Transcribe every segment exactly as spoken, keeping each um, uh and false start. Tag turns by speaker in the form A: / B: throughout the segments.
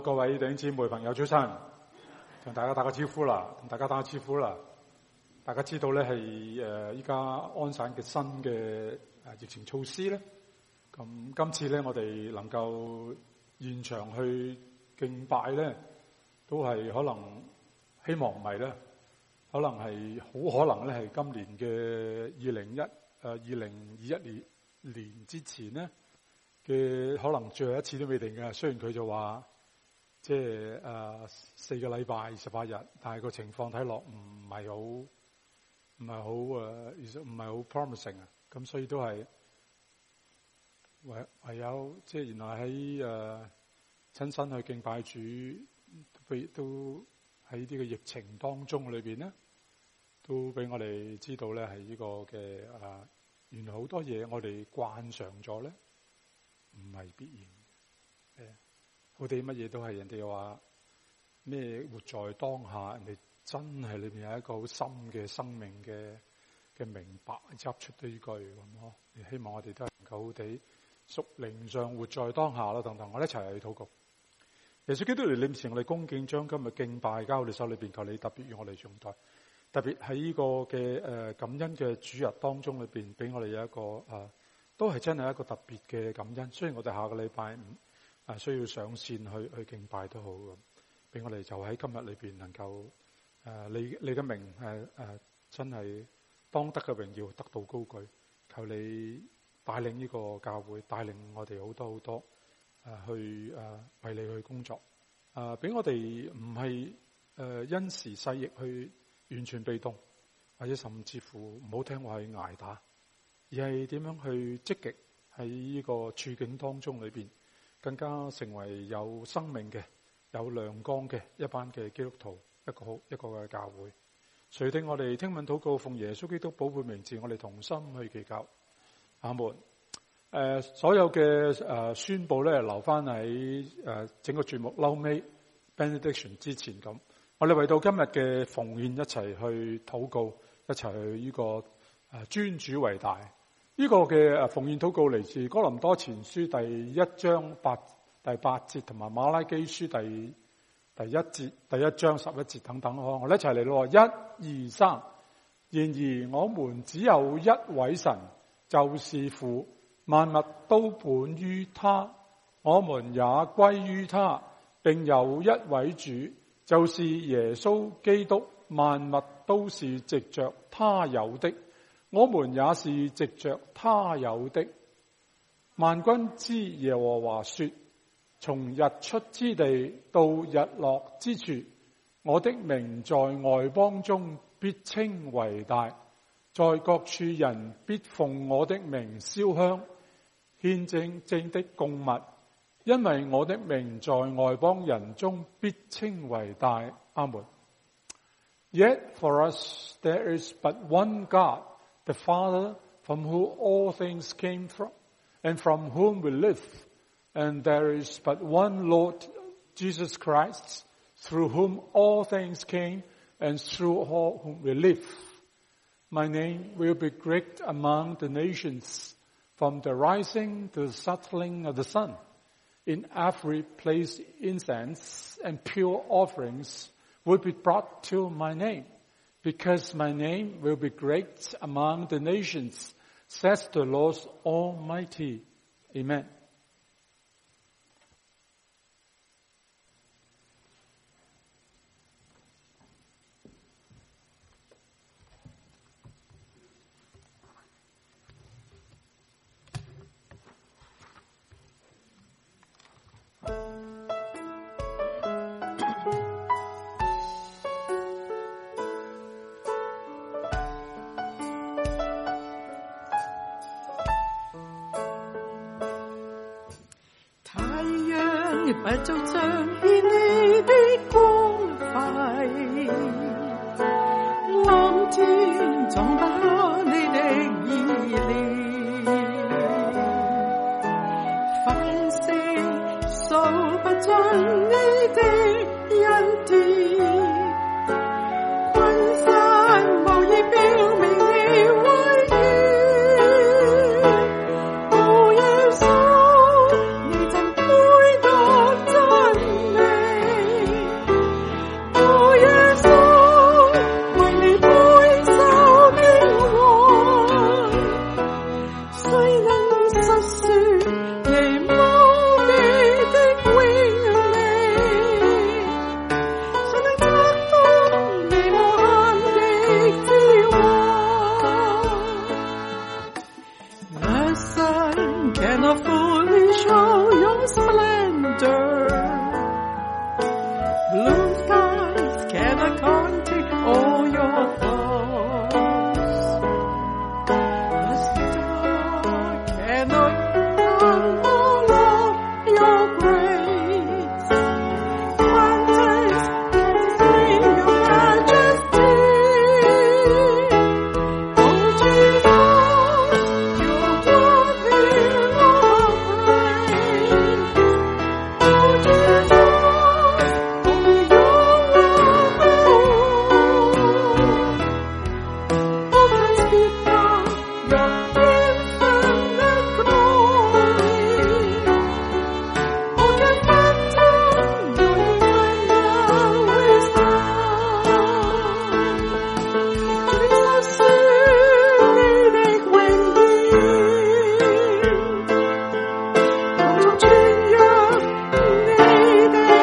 A: 各位弟兄姊妹朋友早晨，同大家打個招呼啦，同大家打個招呼啦。大家知道咧係誒依家安省嘅新嘅誒疫情措施咧，咁今次咧我哋能夠現場去敬拜咧，都係可能希望唔係咧，可能係好可能咧係今年嘅二零一誒二零二一年年之前咧嘅可能最後一次都未定嘅。雖然佢就話即係誒四個禮拜二十八日，但係個情況睇落唔係好唔係好誒唔係好 promising 啊。咁所以都係唯唯有即係原來喺誒親身去敬拜主，都喺呢個疫情當中裏邊咧，都俾我哋知道咧係呢個嘅誒、呃、原來好多嘢我哋慣常咗咧，唔係必然嘅。我哋乜嘢都係人哋話咩活在當下，人哋真係裏面有一個好深嘅生命嘅嘅明白，執出呢句咁咯。希望我哋都係能夠好地屬靈上活在當下啦，等等。我哋一齊去禱告。耶穌基督嚟面前，我哋恭敬將今日敬拜交我哋手裏邊，求你特別與我哋相待。特別喺呢個嘅誒感恩嘅主日當中裏邊，俾我哋有一個誒、呃，都係真係一個特別嘅感恩。雖然我哋下個禮拜五啊，需要上線去去敬拜都好咁，俾我哋就喺今日裏邊能夠誒、呃，你你嘅名誒誒、呃，真係當得嘅榮耀得到高舉。求你帶領呢個教會，帶領我哋好多好多誒、呃、去誒、呃、為你去工作。誒、呃，俾我哋唔係誒因時勢易去完全被動，或者甚至乎唔好聽話去捱打，而係點樣去積極喺呢個處境當中裏邊，更加成為有生命嘅、有亮光嘅一班嘅基督徒，一個好一個嘅教會。垂聽我哋聽聞禱告，奉耶穌基督寶貝名字，我哋同心去祈求。阿門。誒、呃，所有嘅誒、呃、宣佈咧，留翻喺誒整個節目後尾 benediction 之前咁。我哋為到今日嘅奉獻一齊去禱告，一齊去呢、這個誒尊主為大。呢、這個嘅誒奉獻禱告嚟自哥林多前書第一章八第八節，同埋馬拉基書第第一節第一章十一節等等。我哋一齊嚟咯，一二三。然而我們只有一位神，就是父，萬物都本於他，我們也歸於他，並有一位主，就是耶穌基督，萬物都是藉着他有的，我們也是藉着他有的。萬軍之耶和華說，從日出之地到日落之處，我的名在外邦中必稱為大，在各處人必奉我的名燒香，獻正正的供物，因為我的名在外邦人中必稱為大。阿門。Yet for us there is but one God, the Father, from whom all things came from, and from whom we live, and there is but one Lord, Jesus Christ, through whom all things came, and through whom we live. My name will be great among the nations, from the rising to the settling of the sun. In every place incense and pure offerings will be brought to my name, because my name will be great among the nations, says the Lord Almighty. Amen.
B: 不就彰顯你的光輝，藍天裝不下你的義念，凡事數不盡你的恩典，群山無以表明你威嚴，無耶穌你怎配得真理？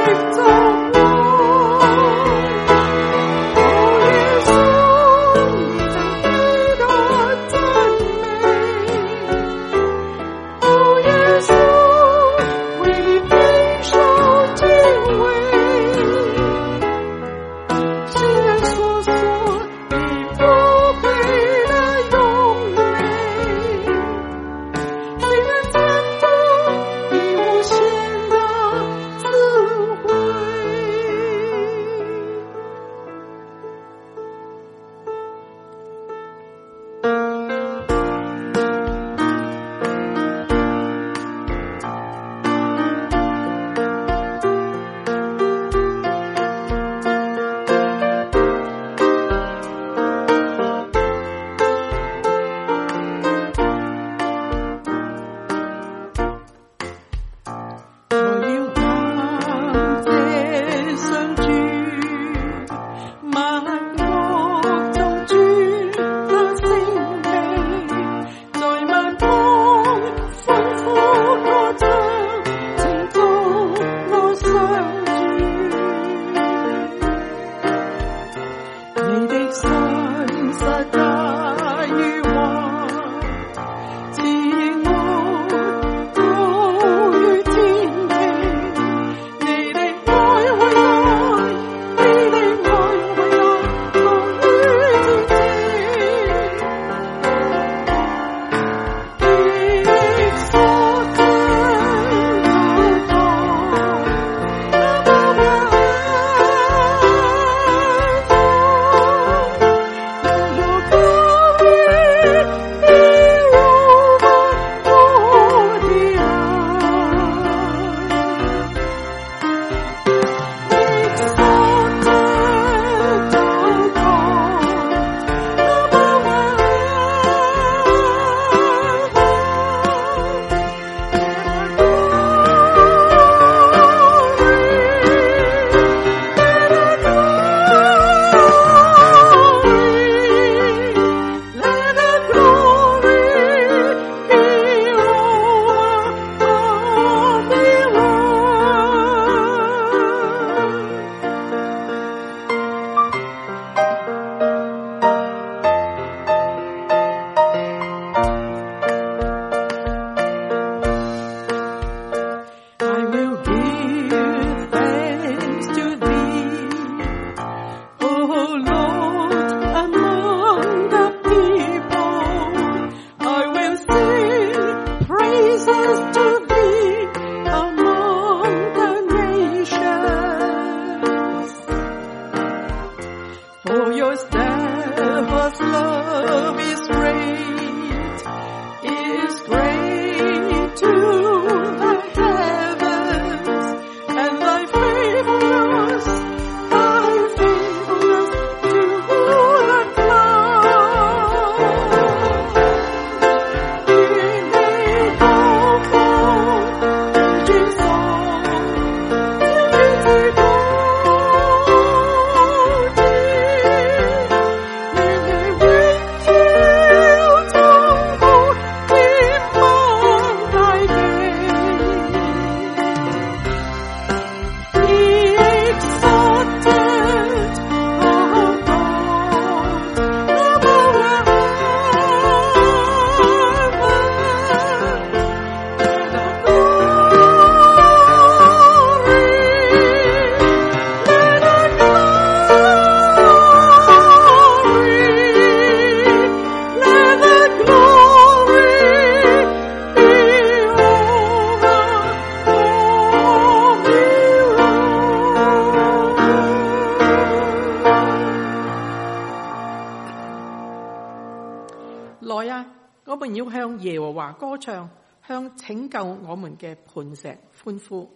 C: 我們要向耶和華歌唱，向拯救我們嘅磐石歡呼。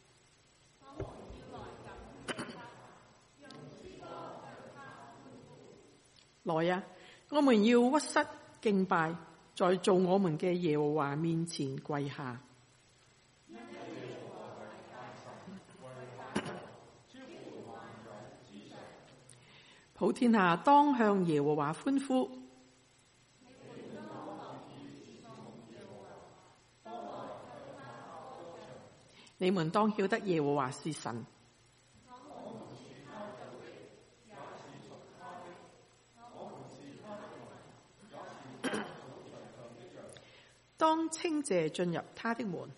C: 來啊，我們要屈膝敬拜，在造我們嘅耶和華面前跪下。普天下當向耶和華歡呼。你們當曉得耶和華是神， 當稱謝進入他的門，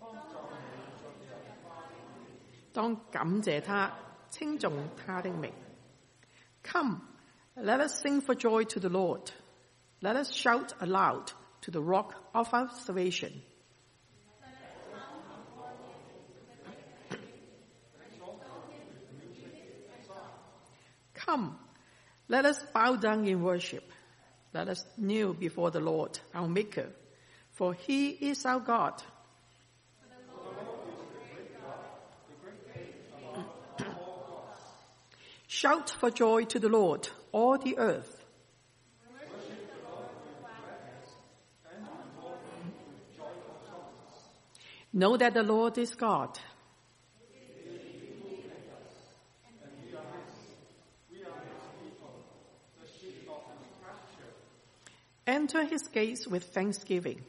C: 當感謝他，稱頌他的名。Come, let us sing for joy to the Lord. Let us shout aloud to the rock of our salvation. Come, let us bow down in worship. Let us kneel before the Lord, our Maker, for he is our God. Shout for joy to the Lord, all the earth. Know that the Lord is God. Enter his gates with thanksgiving.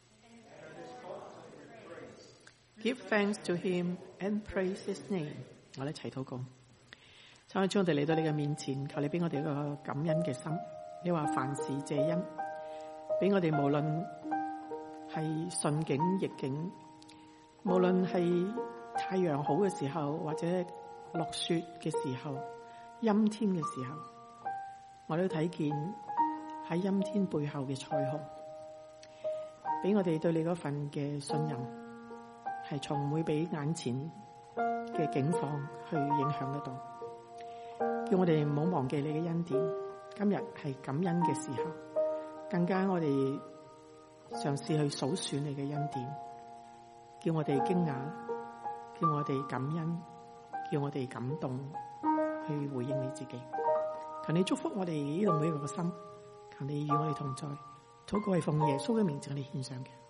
C: Give thanks to him and praise his name. 我哋一齊禱告。求你將我哋嚟到你嘅面前，求你俾我哋一個感恩嘅心。你話凡事謝恩，俾我哋無論係順境逆境，無論係太陽好嘅時候，或者落雪嘅時候，陰天嘅時候，我哋都睇見喺陰天背後嘅彩虹，俾我哋對你嗰份嘅信任，係從唔會俾眼前嘅境況去影響得到。叫我哋唔好忘記你嘅恩典。今日係感恩嘅時候，更加我哋嘗試去數算你嘅恩典，叫我哋驚訝，叫我哋感恩，叫我哋感動，去回應你自己。求你祝福我哋呢度每一個嘅心，求你與我哋同在。禱告係奉耶穌嘅名字，我哋獻上嘅。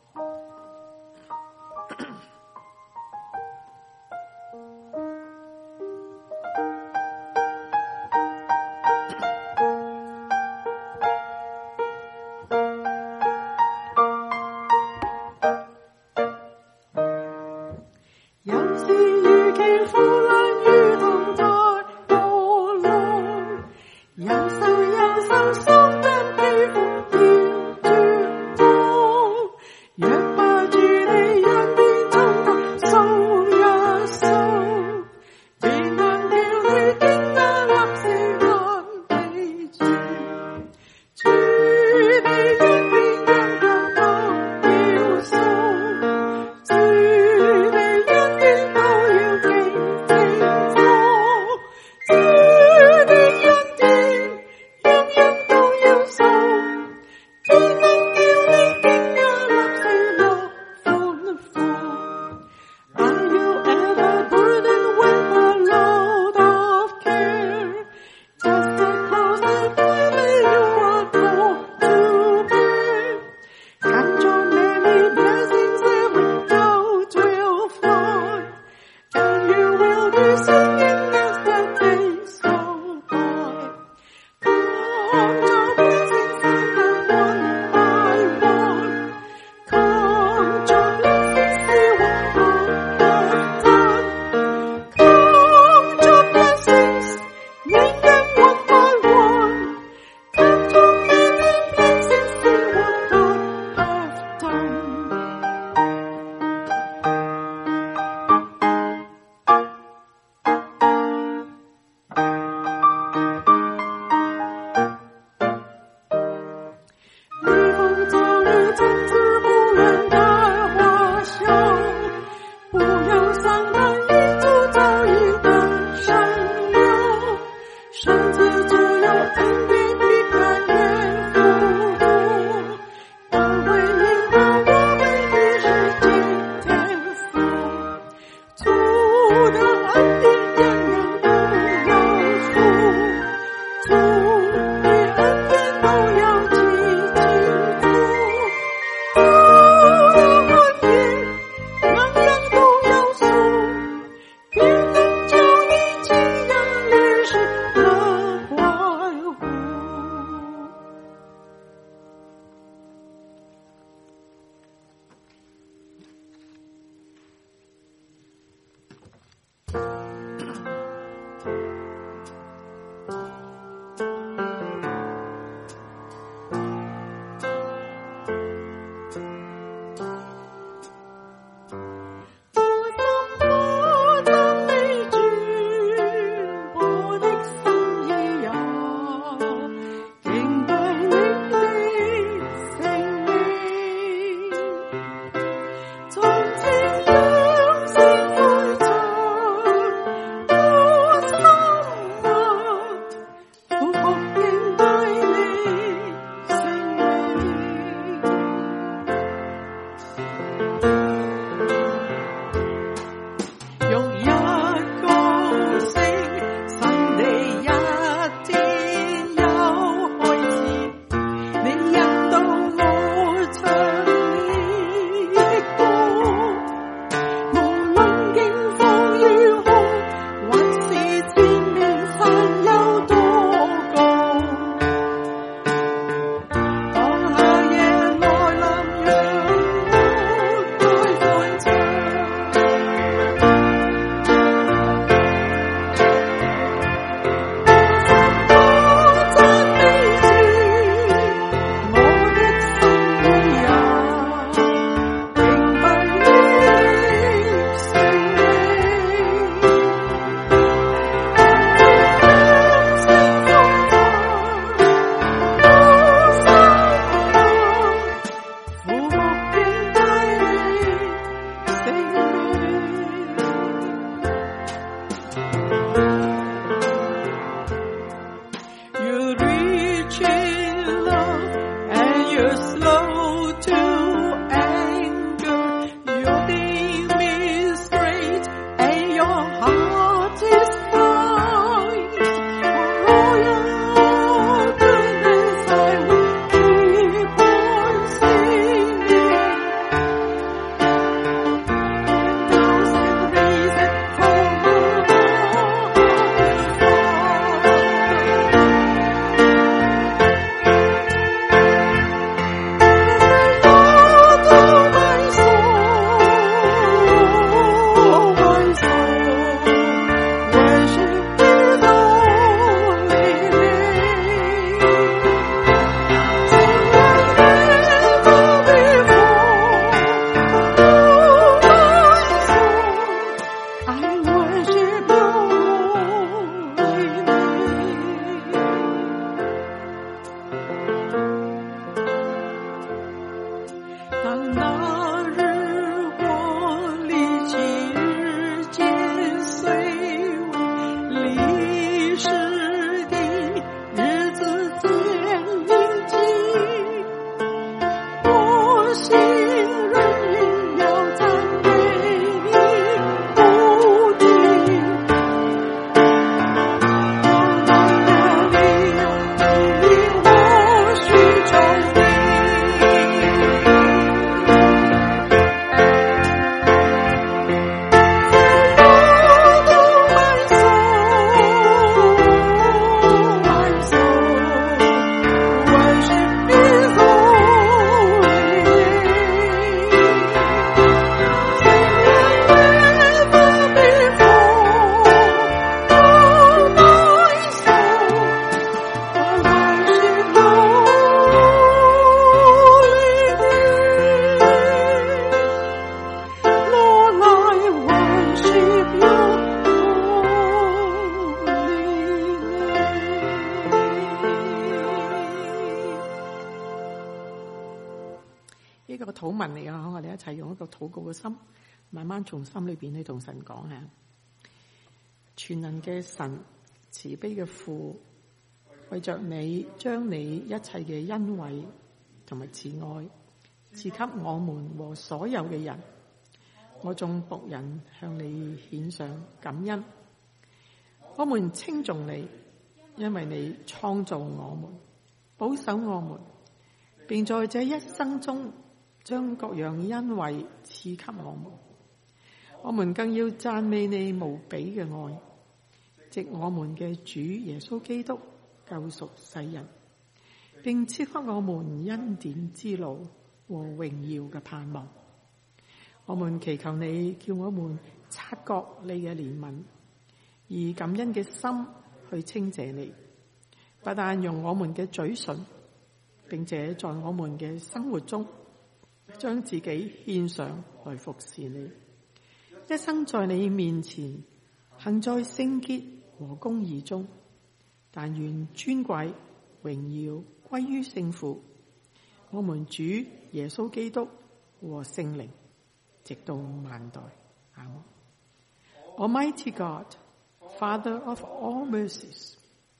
C: 禱文嚟噶，我哋一齊用一個禱告嘅心，慢慢從心裏邊去同神講下。全能嘅神，慈悲嘅父，為着你將你一切嘅恩惠同埋慈愛賜給我們和所有嘅人，我眾僕人向你獻上感恩。我們稱頌你，因為你創造我們，保守我們，並在這一生中將各樣恩惠賜給我們。我們更要讚美你無比嘅愛，藉我們嘅主耶穌基督救贖世人，並賜給我們恩典之路和榮耀嘅盼望。我們祈求你叫我們察覺你嘅憐憫，以感恩嘅心去稱謝你，不但用我們嘅嘴唇，並且在我們嘅生活中將自己獻上來服侍你，一生在你面前行在聖潔和公義中。但願尊貴榮耀歸於聖父，我們主耶穌基督和聖靈，直到萬代。阿們。Almighty God, Father of all mercies,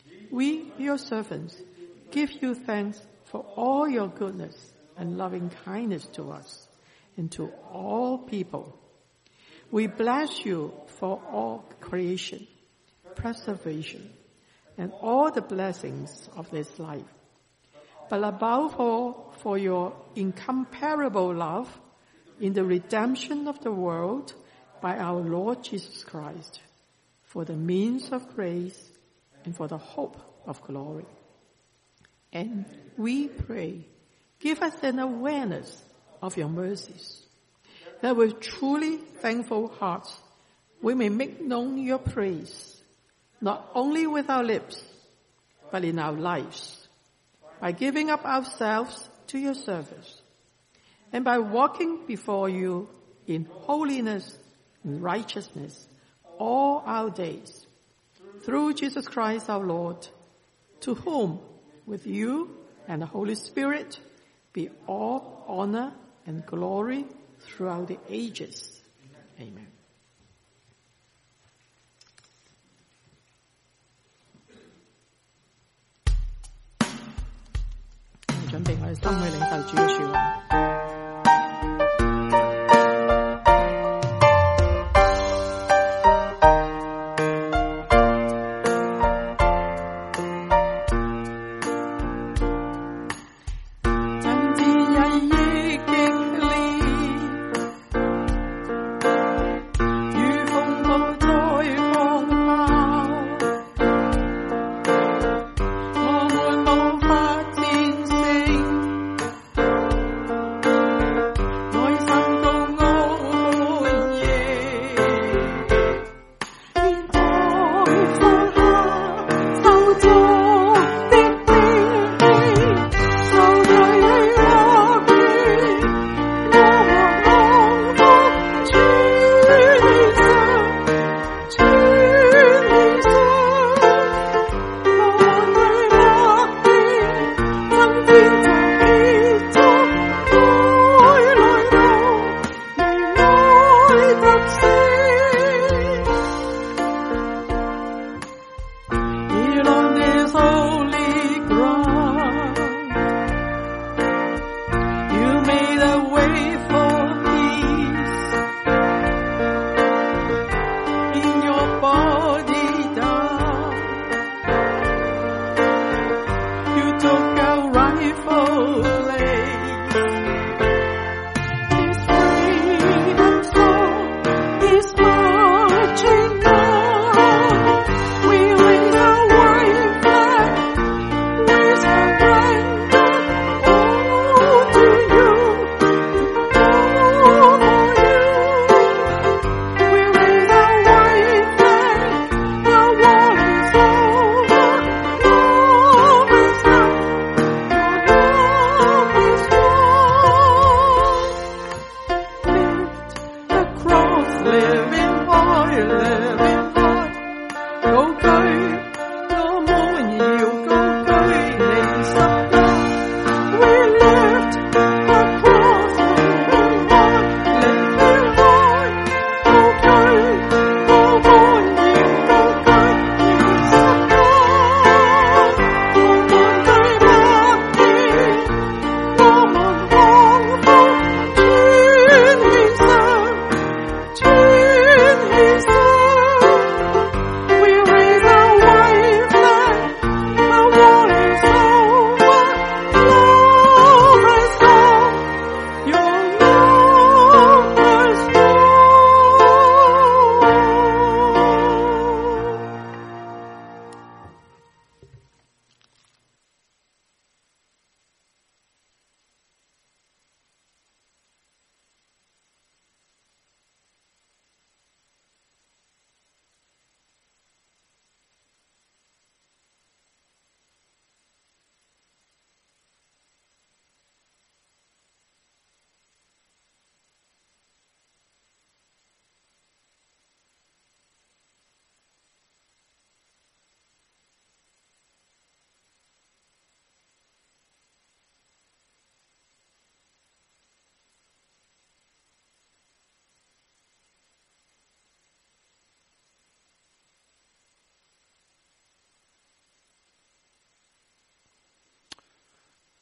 C: we, your servants, give you thanks for all your goodness and loving kindness to us and to all people. We bless you for all creation, preservation, and all the blessings of this life, but above all for your incomparable love in the redemption of the world by our Lord Jesus Christ, for the means of grace and for the hope of glory. And we pray, give us an awareness of your mercies, that with truly thankful hearts we may make known your praise, not only with our lips, but in our lives, by giving up ourselves to your service, and by walking before you in holiness and righteousness all our days, through Jesus Christ our Lord, to whom, with you and the Holy Spirit, be all honor and glory throughout the ages. Amen. 準備我哋心去領受主嘅說話。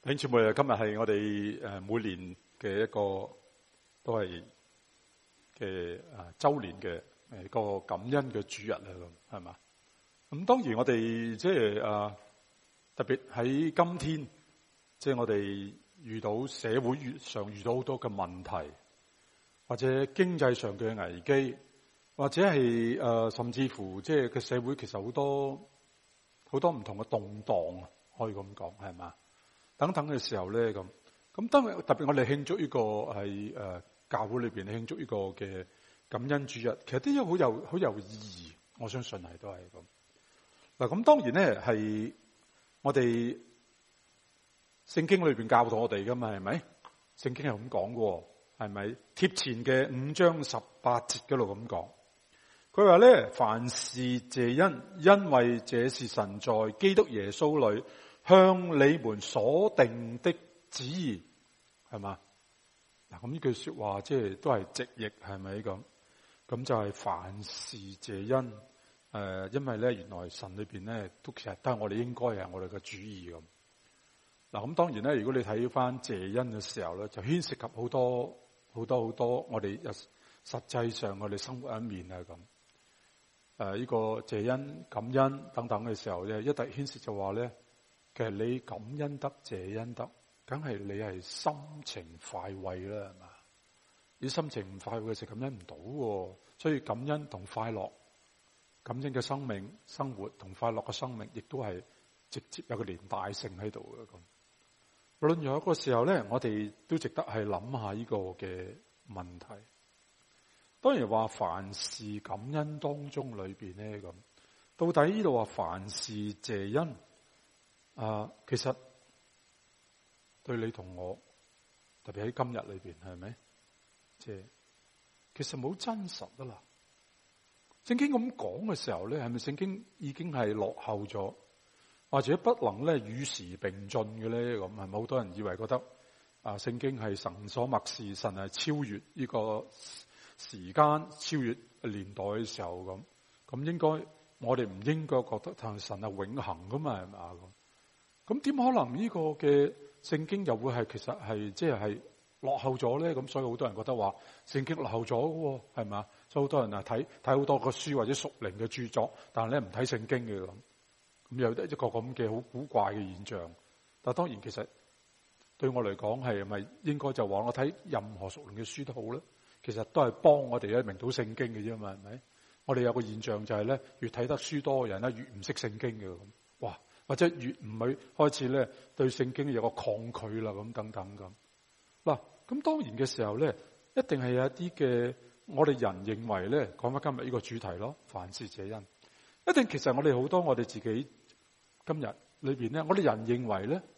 A: 兄姊妹啊，今日係我哋誒每年嘅一個都係嘅誒周年嘅誒個感恩嘅主日啊，咁係嘛？咁當然我哋即係誒特別喺今天，即係我哋遇到社會上遇到好多嘅問題，或者經濟上嘅危機，或者係誒甚至乎即係個社會其實好多好多唔同嘅動盪，可以咁講係嘛？等等嘅時候咧，咁咁當然特別我哋慶祝呢個係誒教會裏邊慶祝呢個嘅感恩主日，其實都有好有好有意義，我相信係都係咁。嗱，咁當然咧係我哋聖經裏邊教導我哋噶嘛，係咪？聖經係咁講嘅，係咪？貼前嘅五章十八節嗰度咁講，佢話咧，凡事謝恩，因為這是神在基督耶穌裏向你們所定的旨意，係嘛？嗱，咁呢句說話即係都係直譯，係咪咁？咁就係凡事謝恩，誒、呃，因為咧原來神裏邊咧都其實都係我哋應該係我哋嘅旨意咁。嗱，咁當然咧，如果你睇翻謝恩嘅時候咧，就牽涉及好多好多好多我哋實際上我哋生活一面啊咁。誒、呃，呢個謝恩、感恩等等嘅時候咧，一旦牽涉就話咧。其實你感恩得謝恩得，梗係你係心情快慰啦，係嘛？你心情唔快慰嘅時候感恩唔到喎，所以感恩同快樂、感恩嘅生命、生活同快樂嘅生命，亦都係直接有個連帶性喺度嘅咁。無論有一個時候咧，我哋都值得係諗下呢個嘅問題。當然話凡事感恩當中裏邊咧咁，到底呢度話凡事謝恩？啊，其實對你同我，特別喺今日裏邊，係咪？即係其實冇真實啊啦。聖經咁講嘅時候咧，係咪聖經已經係落後咗，或者不能咧與時並進嘅咧？咁係咪好多人以為覺得啊，聖經係神所默示，神係超越呢個時間、超越年代嘅時候咁？咁應該我哋唔應該覺得神係永恆噶嘛？係咪啊？咁點可能呢個嘅聖經又會係其實係即係係落後咗咧？咁所以好多人覺得話聖經落後咗嘅，係咪？所以好多人啊睇睇好多個書或者屬靈嘅著作，但係咧唔睇聖經嘅咁，咁有一個咁嘅好古怪嘅現象。但係當然其實對我嚟講係咪應該就話我睇任何屬靈嘅書都好咧？其實都係幫我哋咧明到聖經嘅啫嘛，係咪？我哋有個現象就係咧，越睇得書多嘅人咧越唔識聖經嘅咁，哇！或者越唔去開始咧對聖經有個抗拒啦，咁等等咁。嗱，咁當然嘅時候咧，一定係有一啲嘅我哋人認為咧，講翻今日呢個主題咯，凡事謝恩。一定其實我哋好多我哋自己今日裏邊咧，我哋人認為咧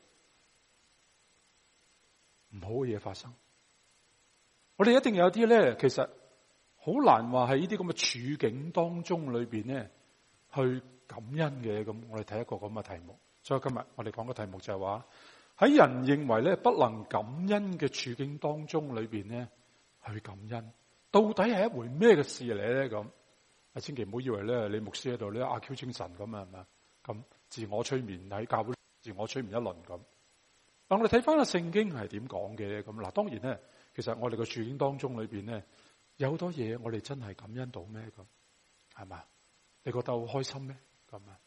A: 唔好嘅嘢發生，我哋一定有啲咧，其實好難話喺呢啲咁嘅處境當中裏邊咧去感恩嘅。咁我哋睇一個咁嘅題目，所以今日我哋講嘅題目就係話喺人認為咧不能感恩嘅處境當中裏邊咧去感恩，到底係一回咩嘅事嚟咧？咁啊，千祈唔好以為咧你牧師喺度咧阿 Q 精神咁啊，係咪？咁自我催眠喺教會自我催眠一輪咁。嗱，我哋睇翻個聖經係點講嘅咁。嗱，當然咧，其實我哋嘅處境當中裏邊咧有好多嘢我哋真係感恩到咩？咁係嘛？你覺得好開心咩？咁啊，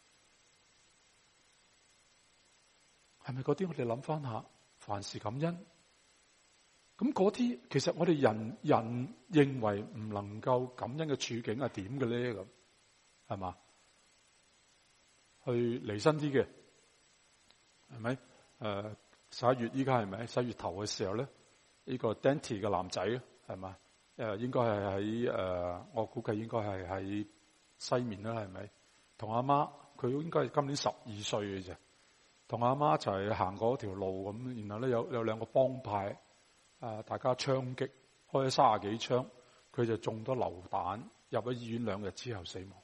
A: 係咪嗰啲我哋諗翻下，凡事感恩？咁嗰啲其實我哋人人認為唔能夠感恩嘅處境係點嘅咧？咁係嘛？去離身啲嘅係咪？誒，十一月依家係咪十一月頭嘅時候咧？呢個 Dante 嘅男仔係嘛？誒，應該係喺誒，我估計應該係喺西面啦，係咪？同阿媽，佢應該係今年十二歲嘅啫。同阿媽一齊行嗰條路咁，然後咧有有兩個幫派，啊，大家槍擊，開咗三十幾槍，佢就中咗流彈，入咗醫院兩日之後死亡。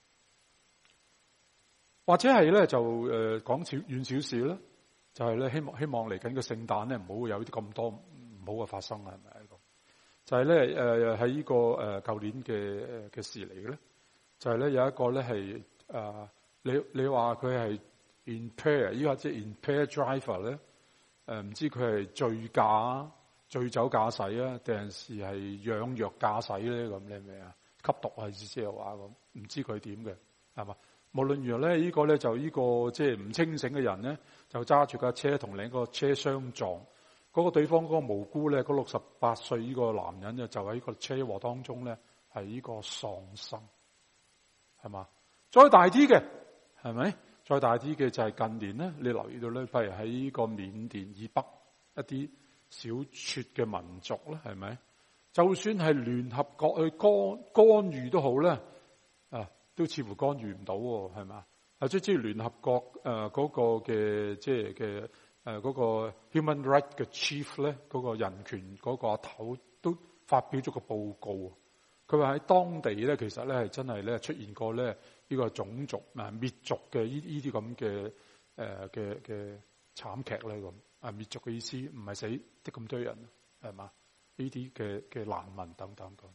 A: 或者係咧就誒講少遠少少啦，就係、是、咧希望希望嚟緊嘅聖誕咧唔好有啲咁多唔好嘅發生啊，係咪？就係咧誒喺呢個誒舊年嘅嘅事嚟嘅咧，就係、是、咧有一個咧係誒你你話佢係 impaired，依家即係 impaired driver 咧， 誒唔知佢係醉駕、醉酒駕駛啊，定是係養藥駕駛咧？咁你係咪啊？吸毒係即係話咁，唔知佢點嘅係嘛？無論如何咧，呢個咧就呢個即係唔清醒嘅人咧，就揸住架車同另一個車相撞。嗰個對方嗰個無辜咧，嗰六十八歲呢個男人咧，就喺個車禍當中咧，係呢個喪生，係嘛？再大啲嘅，係咪？再大啲嘅就係近年咧，你留意到咧，譬如喺呢個緬甸以北一啲小撮嘅民族咧，係咪？就算係聯合國去干干預都好咧，啊，都似乎干預唔到，係嘛？啊，即係聯合國誒嗰、呃那個嘅即係嘅。誒嗰個 Human Rights 嘅 Chief 咧，嗰個人權嗰個阿頭都發表咗個報告。佢話喺當地咧，其實咧係真係咧出現過咧呢個種族啊滅族嘅呢呢啲咁嘅誒嘅嘅慘劇咧咁。啊滅族嘅意思唔係死得咁多人，係嘛？呢啲嘅嘅難民等等咁。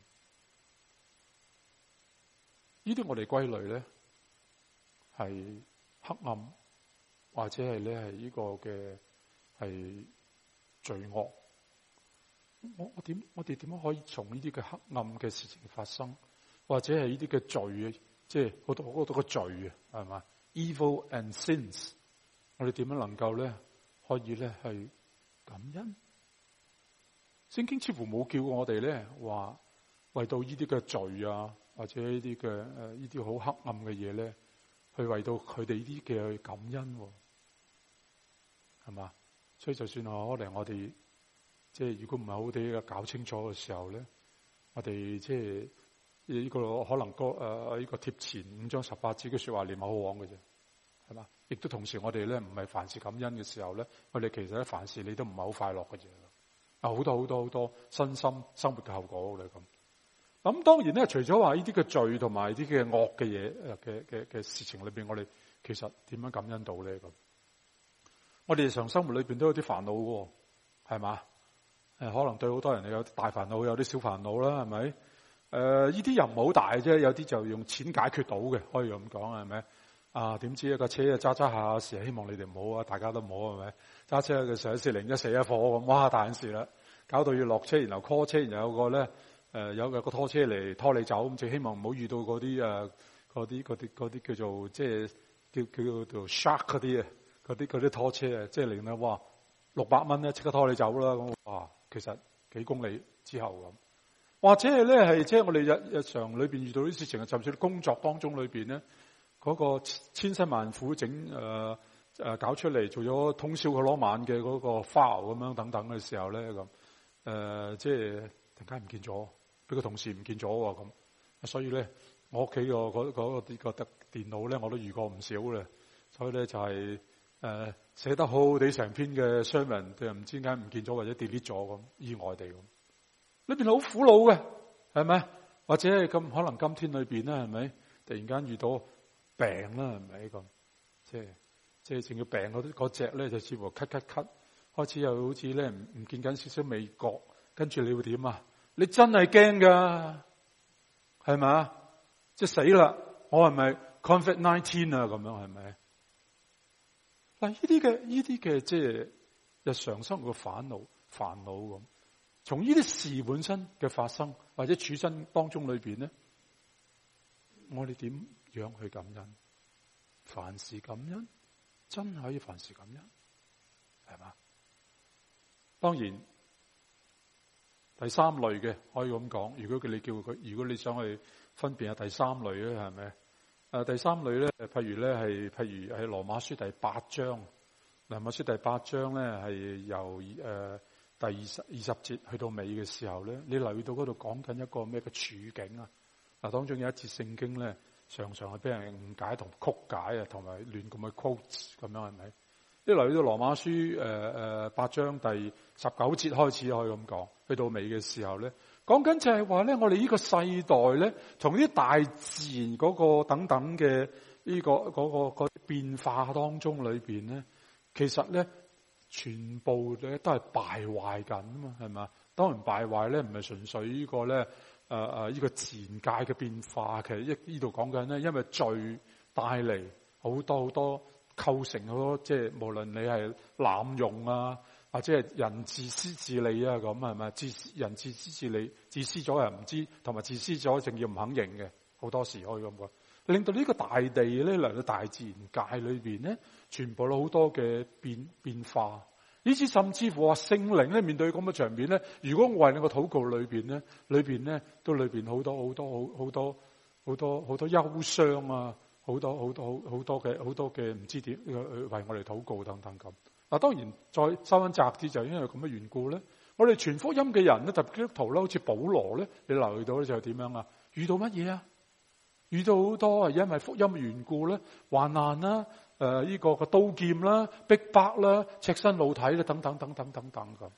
A: 呢啲我哋歸類咧係黑暗。或者係咧係呢個嘅係罪惡，我我點我哋點樣可以從呢啲嘅黑暗嘅事情發生，或者係呢啲嘅罪啊，即係好多好多個罪啊，係嘛 ？Evil and sins， 我哋點樣能夠咧可以咧係感恩？聖經似乎冇叫我哋咧話為到呢啲嘅罪啊，或者呢啲嘅誒呢啲好黑暗嘅嘢咧。去為到佢哋呢啲嘅感恩，係嘛？所以就算我可能我哋即係如果唔係好啲嘅搞清楚嘅時候咧，我哋即係呢個可能個誒呢個貼前五章十八節嘅說話連冇好往嘅啫，係嘛？亦都同時我哋咧唔係凡事感恩嘅時候咧，我哋其實咧凡事你都唔係好快樂嘅啫，啊好多好多好多身心生活嘅後果嚟咁。咁當然咧，除咗話呢啲嘅罪同埋啲嘅惡嘅嘢嘅嘅嘅事情裏邊，我哋其實點樣感恩到咧咁？我哋日常生活裏邊都有啲煩惱嘅，係嘛？誒，可能對好多人有大煩惱，有啲小煩惱啦，係咪？誒、呃，呢啲又唔好大啫，有啲就用錢解決到嘅，可以咁講係咪？啊，點知一個車啊揸揸下時，希望你哋唔好啊，大家都唔好係咪？揸車嘅時候四零一死一火咁，哇大件事啦，搞到要落車，然後 call 車，然後有個咧。誒、呃、有有個拖車嚟拖你走，咁就希望唔好遇到嗰啲誒嗰啲嗰啲嗰啲叫做即係叫叫叫做 shark 嗰啲啊，嗰啲嗰啲拖車啊，即係令到哇六百蚊咧即刻拖你走啦咁，哇其實幾公里之後咁，或者係咧係即係我哋日日常裏邊遇到啲事情啊，甚至工作當中裏邊咧嗰個千辛萬苦整誒誒搞出嚟做咗通宵嘅攞晚嘅嗰個 file 咁樣等等嘅時候咧咁誒即係突然間唔見咗。俾個同事唔見咗喎咁，所以咧我屋企個嗰嗰個個電腦咧我都遇過唔少咧，所以咧就係、是、誒、呃、寫得好好地成篇嘅 sermon，佢又唔知點解唔見咗或者 delete 咗咁，意外地咁，裏邊好苦惱嘅，係咪？或者係咁可能今天裏邊咧係咪？突然間遇到病啦係咪咁？即係即係仲要病嗰嗰隻咧就似乎咳咳咳，開始又好似咧唔唔見緊少少味覺，跟住你會點啊？你真係驚噶，係咪啊？即係死啦！我係咪 covid nineteen 啊？咁樣係咪？嗱，呢啲嘅呢啲嘅即係日常生活嘅煩惱煩惱咁，從呢啲事本身嘅發生或者處身當中裏邊咧，我哋點樣去感恩？凡事感恩，真係可以凡事感恩，係嘛？當然。第三類嘅可以咁講，如果佢你叫佢，如果你想去分辨下第三類咧，係咪？誒，第三類咧，譬如咧係，譬如喺羅馬書第八章，羅馬書第八章咧係由誒、呃、第二十二十節去到尾嘅時候咧，你留意到嗰度講緊一個咩嘅處境啊？嗱，當中有一節聖經咧，常常係俾人誤解同曲解啊，同埋亂咁去 quote 咁樣係咪？一嚟到羅馬書誒誒八章第十九節開始可以咁講，去到尾嘅時候咧，講緊就係話咧，我哋呢個世代咧，同啲大自然嗰個等等嘅呢個嗰個嗰啲變化當中裏邊咧，其實咧全部咧都係敗壞緊啊嘛，係嘛？當然敗壞咧唔係純粹呢個咧誒誒呢個自然界嘅變化，其實一呢度講緊咧，因為罪帶嚟好多好多。構成好多即係無論你係濫用啊， 或者係人自私自利啊，咁係咪？自人自私自利，自私咗又唔知，同埋自私咗仲要唔肯認嘅，好多時可以咁講，令到呢個大地咧，嚟到大自然界裏邊咧，全部都好多嘅變變化，以至甚至乎話聖靈咧面對咁嘅場面咧，如果我喺你個禱告裏邊咧，裏邊咧都裏邊好多好多好好多好多好多憂傷啊，好多好多好好多嘅好多嘅唔知點為我哋禱告等等咁。嗱，當然再收翻窄啲，就因為咁嘅緣故咧，我哋傳福音嘅人咧，特別基督徒咧，好似保羅咧，你留意到咧就係點樣啊？遇到乜嘢啊？遇到好多係因為福音嘅緣故咧，患難啦，誒、呃、呢、這個嘅刀劍啦、逼迫啦、赤身露體啦，等等等等等等咁。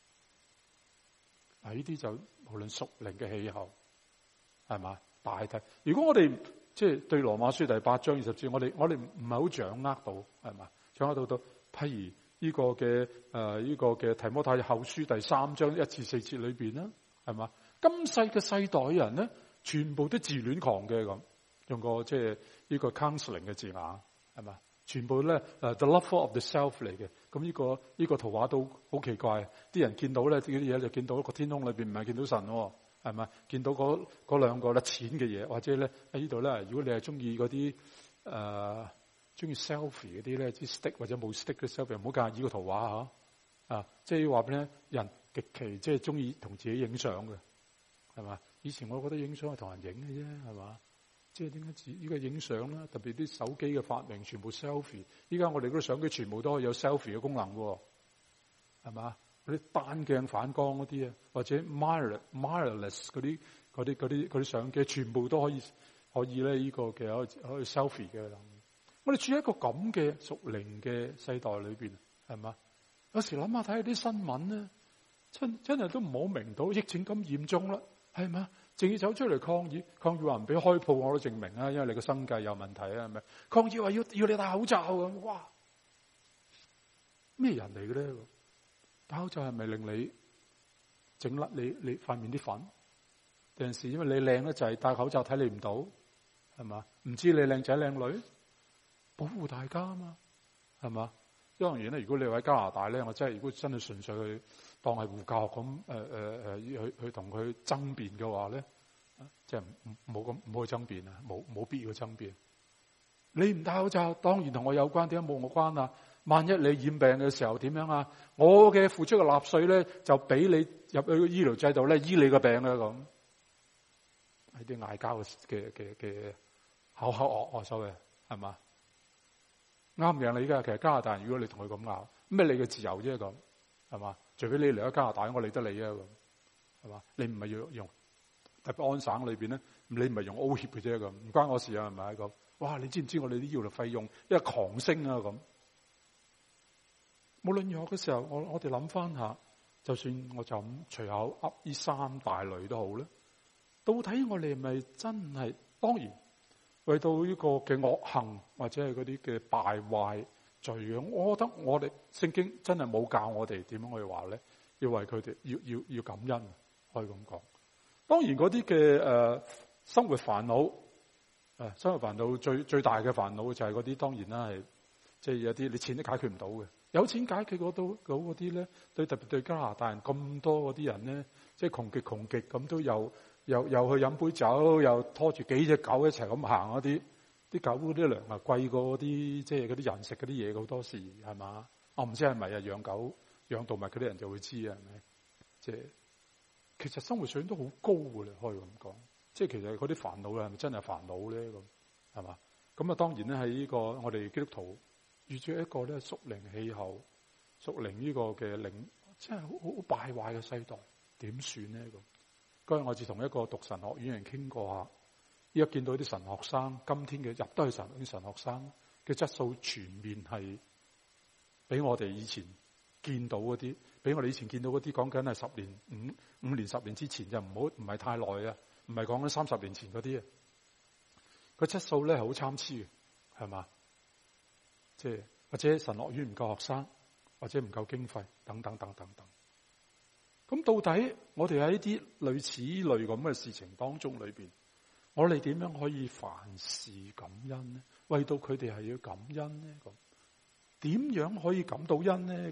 A: 嗱，呢啲就無論屬靈嘅氣候，係嘛？大體。如果我哋即係對羅馬書第八章二十節，我哋我哋唔係好掌握到，係嘛？掌握到到，譬如。呢個嘅誒呢個嘅提摩太後書第三章一至四節裏邊啦，係嘛？今世嘅世代人咧，全部都自戀狂嘅咁，用個即係呢個 counseling 嘅字眼，係嘛？全部咧誒 the lover of the self 嚟嘅。咁呢個呢個圖畫都好奇怪，啲人見到咧啲嘢就見到一個天空裏邊唔係見到神喎，係咪？見到嗰嗰兩個咧淺嘅嘢，或者咧喺呢度咧，如果你係中意嗰啲誒。呃中意 selfie 嗰啲咧，啲 stick 或者冇 stick 嘅 selfie，唔好介意個圖畫嚇啊！即係話俾你聽，人極其即係中意同自己影相嘅，係嘛？以前我覺得影相係同人影嘅啫，係嘛？即係點解自依家影相啦？特別啲手機嘅發明，全部 selfie。依家我哋嗰啲相機全部都可以有 selfie 嘅功能喎，係嘛？嗰啲單鏡反光嗰啲啊，或者 mirror mirrorless 嗰啲嗰啲嗰啲嗰啲相機，全部都可以可以咧依個嘅可以可以 selfie 嘅。我哋處喺一個咁嘅屬靈嘅世代裏邊，係嘛？有時諗下睇下啲新聞咧，真真係都唔好明到疫情咁嚴重啦，係嘛？淨要走出嚟抗議，抗議話唔俾開鋪，我都證明啊，因為你個生計有問題啊，係咪？抗議話要要你戴口罩咁，哇！咩人嚟嘅咧？戴口罩係咪令你整甩你你塊面啲粉？有陣時因為你靚咧就係戴口罩睇你唔到，係嘛？唔知你靚仔靚女？保護大家啊嘛，係嘛？當然咧，如果你喺加拿大咧，我真係如果真係純粹去當係護教咁，誒誒誒，去去同佢爭辯嘅話咧，即係唔冇咁唔好去爭辯啊，冇冇必要去爭辯。你唔戴口罩，當然同我有關，點解冇我關啊？萬一你染病嘅時候點樣啊？我嘅付出嘅納稅咧，就俾你入去醫療制度咧，醫你個病啊咁。係啲嗌交嘅嘅嘅口口惡惡所謂係嘛？啱嘅，你而家其實加拿大人，如果你同佢咁拗，咩你嘅自由啫咁，係嘛？除非你嚟咗加拿大，我理得你啊咁，係嘛？你唔係要用特別安省裏邊咧，你唔係用歐協嘅啫咁，唔關我事啊，係咪咁？哇！你知唔知我哋啲醫療費用因為狂升啊咁？無論如何嘅時候，我我哋諗翻下，就算我就咁隨口噏呢三大類都好咧，到底我哋係咪真係當然？為到呢個嘅惡行或者係嗰啲嘅敗壞罪樣，我覺得我哋聖經真係冇教我哋點樣去話咧，要為佢哋要要要感恩，可以咁講。當然嗰啲嘅誒生活煩惱，誒生活煩惱最最大嘅煩惱就係嗰啲，當然啦係即係有啲你錢都解決唔到嘅，有錢解決嗰都嗰啲咧，對特別對加拿大人咁多嗰啲人咧，即係窮極窮極咁都有。又又去飲杯酒，又拖住幾隻狗一齊咁行嗰啲，啲狗嗰啲糧啊貴過嗰啲即係嗰啲人食嗰啲嘢好多時係嘛？我唔知係咪啊？養狗養動物嗰啲人就會知啊，係咪？即係其實生活水平都好高嘅啦，可以咁講。即係其實嗰啲煩惱係咪真係煩惱咧？咁係嘛？咁啊當然咧喺呢個我哋基督徒遇住一個咧屬靈氣候、屬靈呢個嘅領，真係好好敗壞嘅世代，點算咧咁？嗰日我至同一個讀神學院人傾過下，依家見到啲神學生，今天嘅入得去神啲神學生嘅質素全面係比我哋以前見到嗰啲，比我哋以前見到嗰啲講緊係十年五五年十年之前就唔好唔係太耐啊，唔係講緊三十年前嗰啲啊，個質素咧係好參差嘅，係嘛？即係或者神學院唔夠學生，或者唔夠經費，等等等等等。咁到底我哋喺呢啲類似類咁嘅事情當中裏邊，我哋點樣可以凡事感恩呢？為到佢哋係要感恩呢？咁點樣可以感到恩呢？咁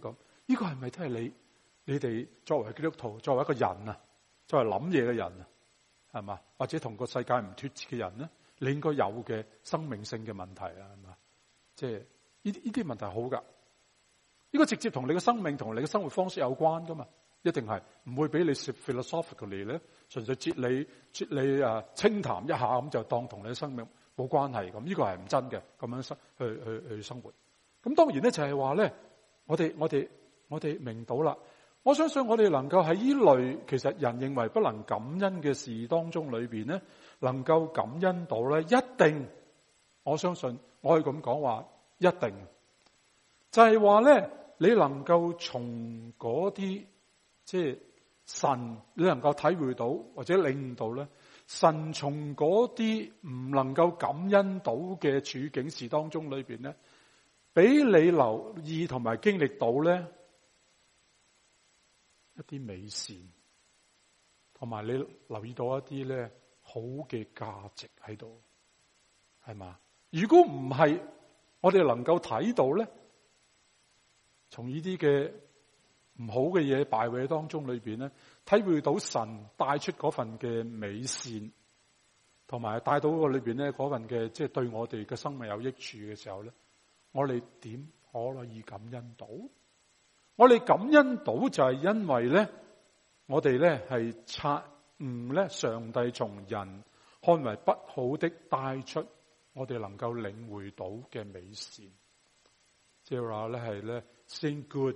A: 呢個係咪真係你你哋作為基督徒，作為一個人啊，作為諗嘢嘅人啊，係嘛？或者同個世界唔脫節嘅人咧，你應該有嘅生命性嘅問題啊，係嘛？即係呢啲呢啲問題好噶，呢個直接同你嘅生命同你嘅生活方式有關噶嘛，一定係唔會俾你 philosophically 咧，純粹哲理哲理啊清談一下咁就當同你嘅生命冇關係咁，呢個係唔真嘅，咁樣生去去去生活。咁當然咧就係話咧，我哋我哋我哋明到啦。我相信我哋能夠喺呢類其實人認為不能感恩嘅事當中裏邊咧，能夠感恩到咧，一定我相信我可以咁講話，一定就係話咧，你能夠從嗰啲即係神，你能夠體會到或者領悟到咧，神從嗰啲唔能夠感恩到嘅處境事當中裏邊咧，俾你留意同埋經歷到咧。一啲美善，同埋你留意到一啲咧好嘅價值喺度，係嘛？如果唔係，我哋能夠睇到咧，從呢啲嘅唔好嘅嘢敗壞當中裏邊咧，體會到神帶出嗰份嘅美善，同埋帶到個裏邊咧嗰份嘅即係對我哋嘅生命有益處嘅時候咧，我哋點可以感恩到？我哋感恩到就係因為咧，我哋咧係察悟咧上帝從人看為不好的帶出我哋能夠領會到嘅美善，即係話咧係咧 seeing good,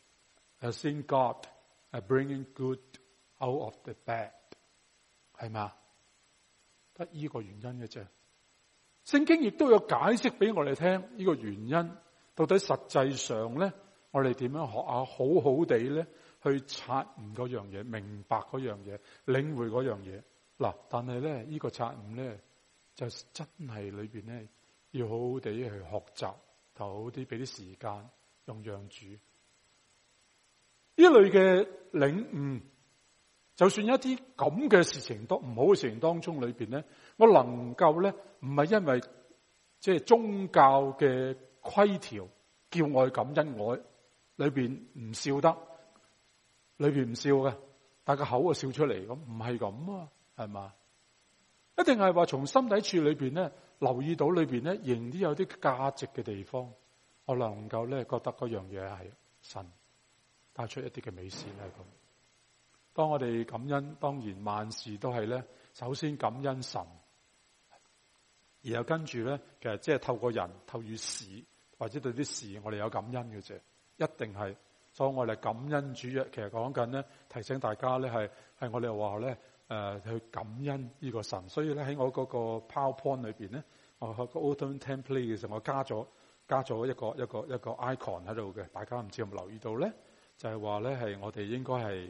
A: seeing God, bringing good out of the bad， 係嘛？得依個原因嘅啫。聖經亦都有解釋俾我哋聽呢個原因，到底實際上咧。我哋點樣學下好好地咧去察悟嗰樣嘢，明白嗰樣嘢，領會嗰樣嘢。嗱，但係咧呢個察悟咧就真係裏邊咧要好好地去學習，就好啲俾啲時間用讓主。呢類嘅領悟，就算一啲咁嘅事情都唔好嘅事情當中裏邊咧，我能夠咧唔係因為即係宗教嘅規條叫我去感恩我。裏邊唔笑得，裏邊唔笑嘅，但個口就笑出嚟咁，唔係咁啊，係嘛？一定係話從心底處裏邊咧，留意到裏邊咧，仍然有啲價值嘅地方，我能夠咧覺得嗰樣嘢係神帶出一啲嘅美善係咁。當我哋感恩，當然萬事都係咧，首先感恩神，然後跟住咧，其實即係透過人、透過事或者對啲事，我哋有感恩嘅啫。一定係，所以我哋感恩主日，其實講緊咧，提醒大家咧係係我哋話咧誒去感恩呢個神。所以咧喺我嗰個 PowerPoint 裏邊咧，我個 Autumn Template 嘅時候，我加咗加咗一個一個一個 icon 喺度嘅。大家唔知有冇留意到咧？就係話咧係我哋應該係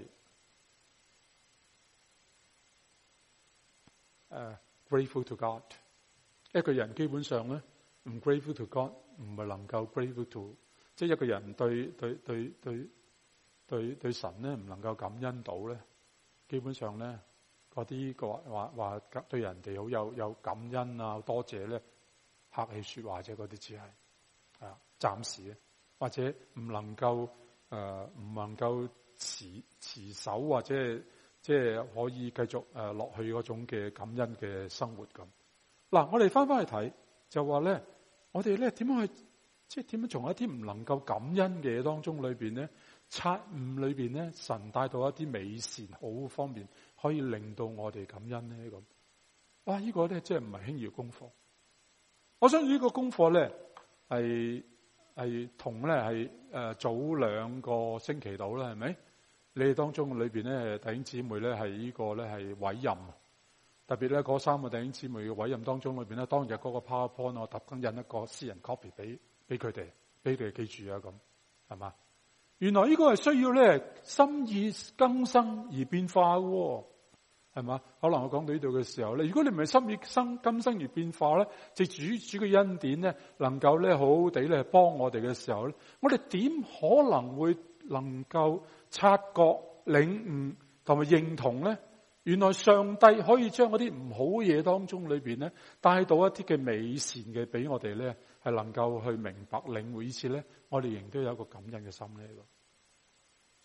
A: 誒 grateful to God。一個人基本上咧唔 grateful to God， 唔係能夠 grateful to。即係一個人對對對對對對神咧唔能夠感恩到咧，基本上咧嗰啲個話話對人哋好有有感恩啊多謝咧客氣說話啫，嗰啲只係啊暫時或者唔能夠誒唔能夠持持守或者即係可以繼續誒落去嗰種嘅感恩嘅生活咁。嗱，我哋翻翻去睇就話咧，我哋咧點樣去？即係點樣從一啲唔能夠感恩嘅嘢當中裏邊咧，察悟裏邊咧，神帶到一啲美善好方面，可以令到我哋感恩咧咁。哇！呢個咧即係唔係輕易功課。我相信呢個功課咧係係同咧係誒早兩個星期到啦，係咪？你哋當中裏邊咧弟兄姊妹咧係呢個咧係委任，特別咧嗰三個弟兄姊妹嘅委任當中裏邊咧，當日嗰個 PowerPoint 我特登印一個私人 copy 俾。俾佢哋，俾佢哋記住啊！咁係嘛？原來呢個係需要咧心意更新而變化嘅，係嘛？可能我講到呢度嘅時候咧，如果你唔係心意生更新而變化咧，即主主嘅恩典咧，能夠咧好好地咧幫我哋嘅時候咧，我哋點可能會能夠察覺、領悟同埋認同咧？原來上帝可以將嗰啲唔好嘢當中裏邊咧，帶到一啲嘅美善嘅俾我哋咧。係能夠去明白領會，以此咧，我哋仍都有一個感恩嘅心咧。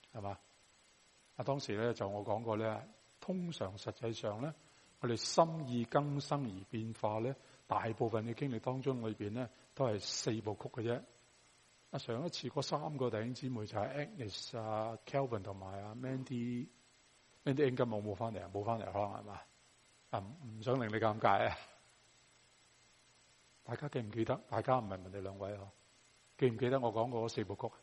A: 係嘛？啊，當時咧就我講過咧，通常實際上咧，我哋心意更生而變化咧，大部分嘅經歷當中裏邊咧，都係四部曲嘅啫。啊，上一次嗰三個弟兄姊妹就係 Agnes 啊、Kelvin 同埋啊 Mandy，Mandy 應該冇冇翻嚟啊，冇翻嚟可能係嘛？啊，唔想令你尷尬啊！大家記唔記得？大家唔係問你兩位啊，記唔記得我講過嗰四部曲？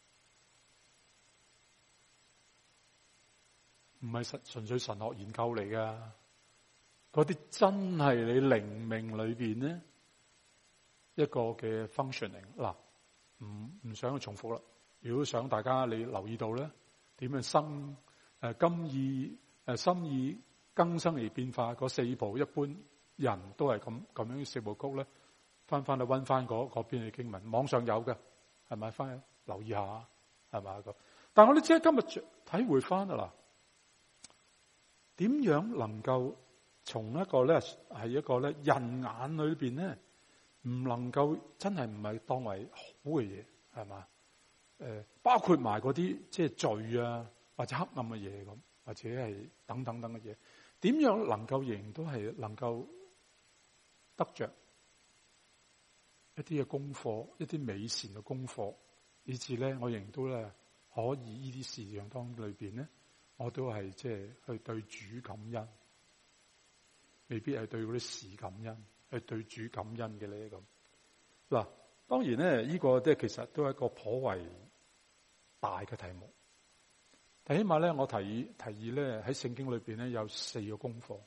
A: 唔係純純粹神學研究嚟噶，嗰啲真係你靈命裏邊咧一個嘅 functioning。嗱，唔唔想去重複啦。如果想大家你留意到咧，點樣生誒心意誒心意更生而變化嗰四步，一般人都係咁咁樣四部曲咧。翻翻去溫翻嗰嗰邊嘅經文，網上有嘅，係咪？翻去留意下，係咪咁？但係我哋只係今日體會翻啊啦。點樣能夠從一個咧係一個咧人眼裏邊咧唔能夠真係唔係當為好嘅嘢，係嘛？誒、呃，包括埋嗰啲即係罪啊，或者黑暗嘅嘢咁，或者係等等等嘅嘢，點樣能夠仍然都係能夠得着一啲嘅功課，一啲美善嘅功課，以至咧我仍然都咧可以呢啲事情當裏邊咧。我都係即係去對主感恩，未必係對嗰啲事感恩，係對主感恩嘅咧咁。嗱，當然咧，呢個即係其實都係一個頗為大嘅題目。但起碼咧，我提議提議咧喺聖經裏邊咧有四個功課，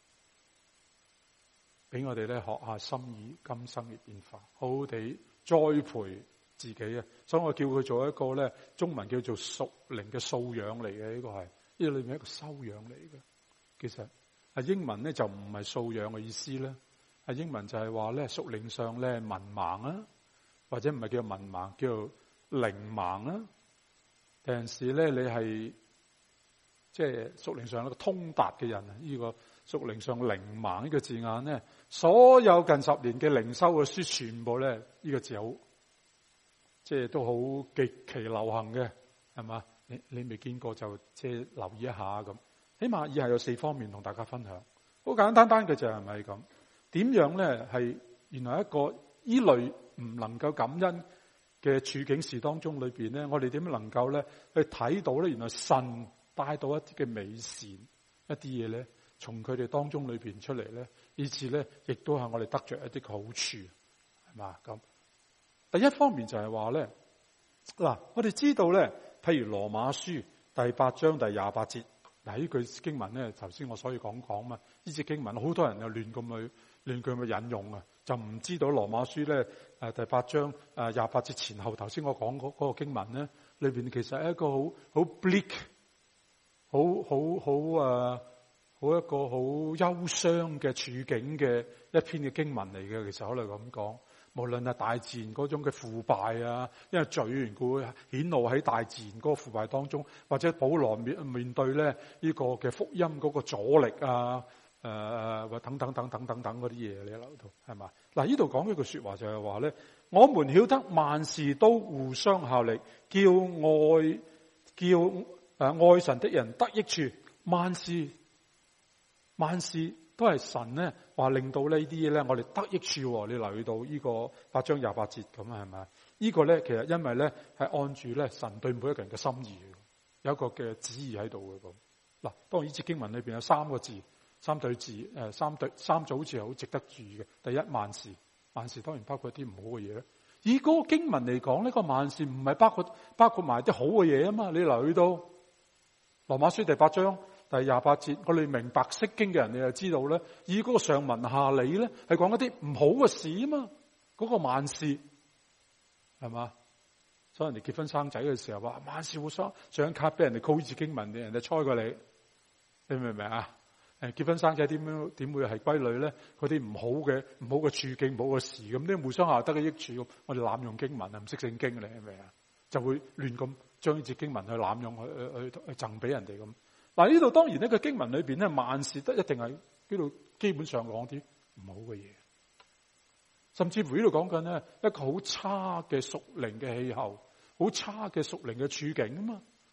A: 俾我哋咧學下心意今生嘅變化，好好地栽培自己啊。所以我叫佢做一個咧中文叫做屬靈嘅素養嚟嘅，呢個係。呢個裏面係一個修養嚟嘅，其實啊英文咧就唔係素養嘅意思咧，啊英文就係話咧屬靈上咧文盲啊，或者唔係叫文盲，叫靈盲啊。有陣時咧你係即係屬靈上一個通達嘅人啊，呢個屬靈上靈盲呢個字眼咧，所有近十年嘅靈修嘅書全部咧呢個字好，即係都好極其流行嘅，係嘛？你你未見過就即係留意一下咁，起碼以下有四方面同大家分享，好簡單單嘅就係咪咁？點樣咧係原來一個依類唔能夠感恩嘅處境事當中裏邊咧，我哋點樣能夠咧去睇到咧？原來神帶到一啲嘅美善一啲嘢咧，從佢哋當中裏邊出嚟咧，以至咧亦都係我哋得着一啲嘅好處，係嘛咁？第一方面就係話咧，嗱，我哋知道咧。譬如羅馬書第八章第廿八節，嗱呢句經文咧，頭先我所以講講嘛，呢節經文好多人又亂咁去亂咁去引用啊，就唔知道羅馬書咧誒第八章誒廿八節前後頭先我講嗰嗰個經文咧，裏邊其實係一個好好 bleak，好好好誒好一個好憂傷嘅處境嘅一篇嘅經文嚟嘅，其實可能咁講。無論係大自然嗰種嘅腐敗啊，因為罪緣故顯露喺大自然嗰個腐敗當中，或者保羅面面對咧呢個嘅福音嗰個阻力啊，誒或等等等等等等嗰啲嘢你喺度係嘛？嗱，呢度講一句說話就係話咧，我們曉得萬事都互相效力，叫愛叫誒、呃、愛神的人得益處，萬事萬事。都係神咧話令到呢啲嘢咧，我哋得益處。你留意到呢個八章廿八節咁啊，係咪？呢個咧其實因為咧係按住咧神對每一個人嘅心意，有一個嘅旨意喺度嘅咁。嗱，當然呢節經文裏邊有三個字、三對字、誒三對三組字係好值得注意嘅。第一，萬事，萬事當然包括一啲唔好嘅嘢咧。以嗰個經文嚟講，呢個萬事唔係包括包括埋啲好嘅嘢啊嘛。你留意到羅馬書第八章。第廿八節，我哋明白釋經嘅人，你就知道咧，以嗰個上文下理咧，係講一啲唔好嘅事啊嘛。嗰、那個萬事係嘛？所以人哋結婚生仔嘅時候話萬事互相上卡俾人哋 call 字經文，人哋猜過你，你明唔明啊？誒，結婚生仔點樣點會係歸類咧？嗰啲唔好嘅唔好嘅處境，唔好嘅事咁，啲互相下得嘅益處，我哋濫用經文啊，唔識聖經你明唔明啊？就會亂咁將呢節經文去濫用，去去去贈俾人哋咁。嗱，呢度當然呢個經文裏邊咧，萬事都一定係呢度基本上講啲唔好嘅嘢，甚至乎呢度講緊咧一個好差嘅屬靈嘅氣候，好差嘅屬靈嘅處境啊嘛，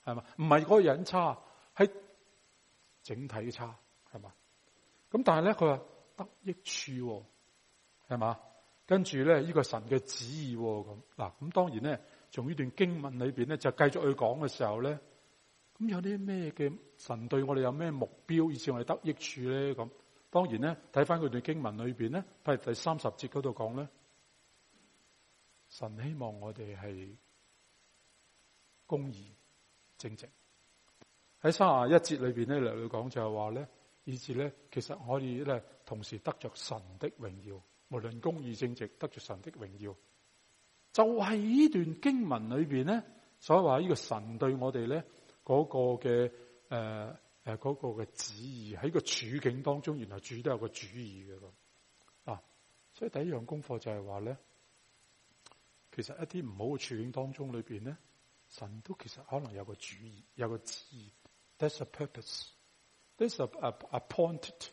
A: 係嘛？唔係嗰個人差，係整體差，係嘛？咁但係咧，佢話得益處，係嘛？跟住咧，呢個神嘅旨意咁嗱，咁當然咧，從呢段經文裏邊咧，就繼續去講嘅時候咧，咁有啲咩嘅神對我哋有咩目標，以致我哋得益處咧？咁當然咧，睇翻佢段經文裏邊咧，譬如第三十節嗰度講咧，神希望我哋係公義正直。喺三十一節裏邊咧嚟講就係話咧，以致咧，其實我哋咧同時得着神的榮耀。無論公義正直，得着神的榮耀，就係呢段經文裏邊咧，所以話呢個神對我哋咧嗰個嘅誒誒嗰個嘅旨意喺個處境當中，原來主都有個主意嘅咁啊。所以第一樣功課就係話咧，其實一啲唔好嘅處境當中裏邊咧，神都其實可能有個主意，有個旨意。That's a purpose. That's a, a appointed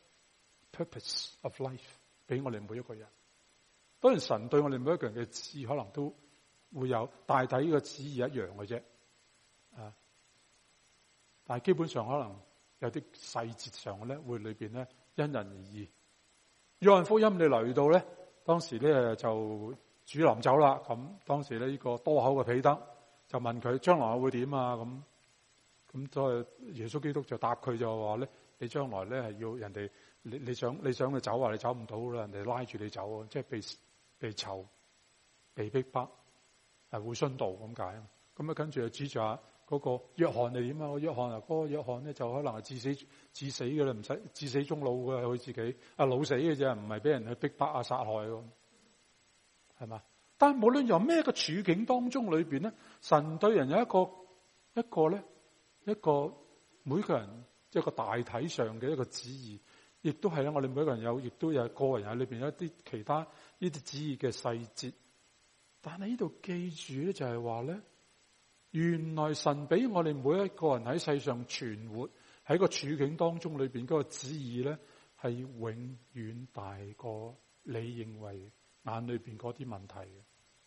A: purpose of life. 俾我哋每一個人，當然神對我哋每一個人嘅旨意可能都會有大體嘅旨意一樣嘅啫，啊！但係基本上可能有啲細節上嘅咧，會裏邊咧因人而異。約翰福音你留意到咧，當時咧就主臨走啦，咁當時咧呢個多口嘅彼得就問佢將來會點啊？咁咁所以耶穌基督就答佢就話咧：你將來咧係要人哋。你你想你想去走啊，你走唔到啦，人哋拉住你走啊，即係被被囚、被逼迫，係會殉道咁解啊。咁啊，跟住就指住下嗰個約翰係點啊？約翰啊，嗰個約翰咧就可能係致死致死嘅啦，唔使致死終老嘅佢自己啊，老死嘅啫，唔係俾人去逼迫啊殺害喎，係嘛？但係無論由咩個處境當中裏邊咧，神對人有一個一個咧一個每個人一個大體上嘅一個旨意。亦都係咧，我哋每一個人有，亦都有個人喺裏邊有一啲其他呢啲旨意嘅細節。但係呢度記住咧，就係話咧，原來神俾我哋每一個人喺世上存活喺個處境當中裏邊嗰個旨意咧，係永遠大過你認為眼裏邊嗰啲問題嘅。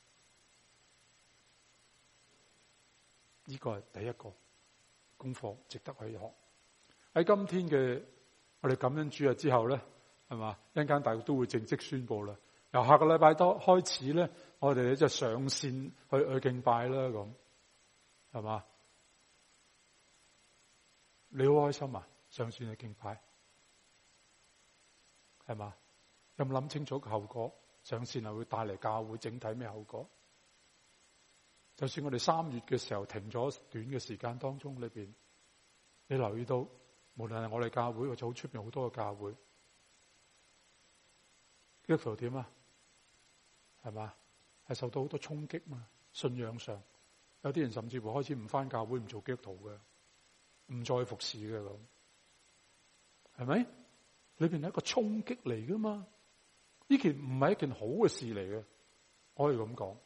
A: 呢個係第一個功課，值得去學。喺今天嘅。我哋感恩主日之後咧，係嘛？一陣間大家都會正式宣布啦。由下個禮拜多開始咧，我哋咧就上線去去敬拜啦，咁係嘛？你好開心啊！上線去敬拜係嘛？有冇諗清楚個後果？上線係會帶嚟教會整體咩後果？就算我哋三月嘅時候停咗短嘅時間當中裏邊，你留意到。無論係我哋教會或者好出面好多嘅教會，基督徒點啊？係嘛？係受到好多衝擊嘛？信仰上，有啲人甚至乎開始唔返教會，唔做基督徒嘅，唔再服侍嘅咁，係咪？裏邊係一個衝擊嚟噶嘛？呢件唔係一件好嘅事嚟嘅，我可以咁講。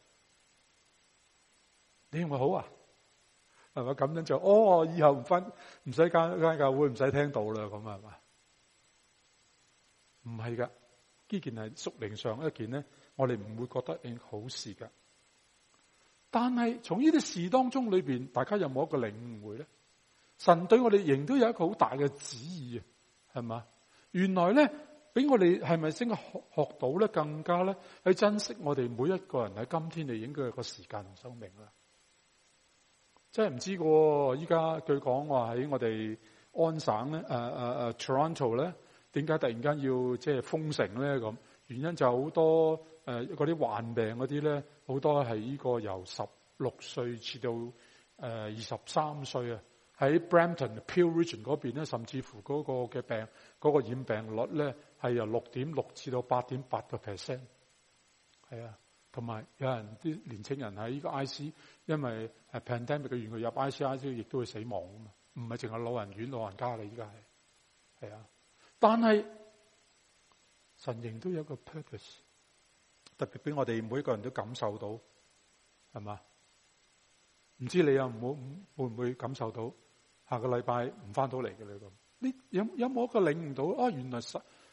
A: 你認為好啊？係咪咁樣就哦？以後唔翻唔使間間教會唔使聽到啦，咁係嘛？唔係噶，呢件係屬靈上一件咧，我哋唔會覺得係好事噶。但係從呢啲事當中裏邊，大家有冇一個領會咧？神對我哋仍都有一個好大嘅旨意啊，係嘛？原來咧，俾我哋係咪先學學到咧，更加咧去珍惜我哋每一個人喺今天你應該有個時間同生命啦。真係唔知喎！依家據講話喺我哋安省咧，誒誒誒 Toronto 咧，點解突然間要即係封城咧？咁原因就好多誒嗰啲患病嗰啲咧，好多係呢個由十六歲至到誒二十三歲啊，喺 Brampton Peel Region 嗰邊咧，甚至乎嗰個嘅病嗰、嗰個染病率咧係由六點六至到八點八個 percent， 係啊。同埋有人啲年青人喺呢個 I C， 因為係 pandemic 嘅原因入 I C I C 亦都會死亡啊嘛，唔係淨係老人院老人家嘅，依家係係啊。但係神仍都有一個 purpose， 特別俾我哋每一個人都感受到，係嘛？唔知你有冇會唔會感受到下個禮拜唔翻到嚟嘅你咁？你有有冇一個領悟到啊？原來神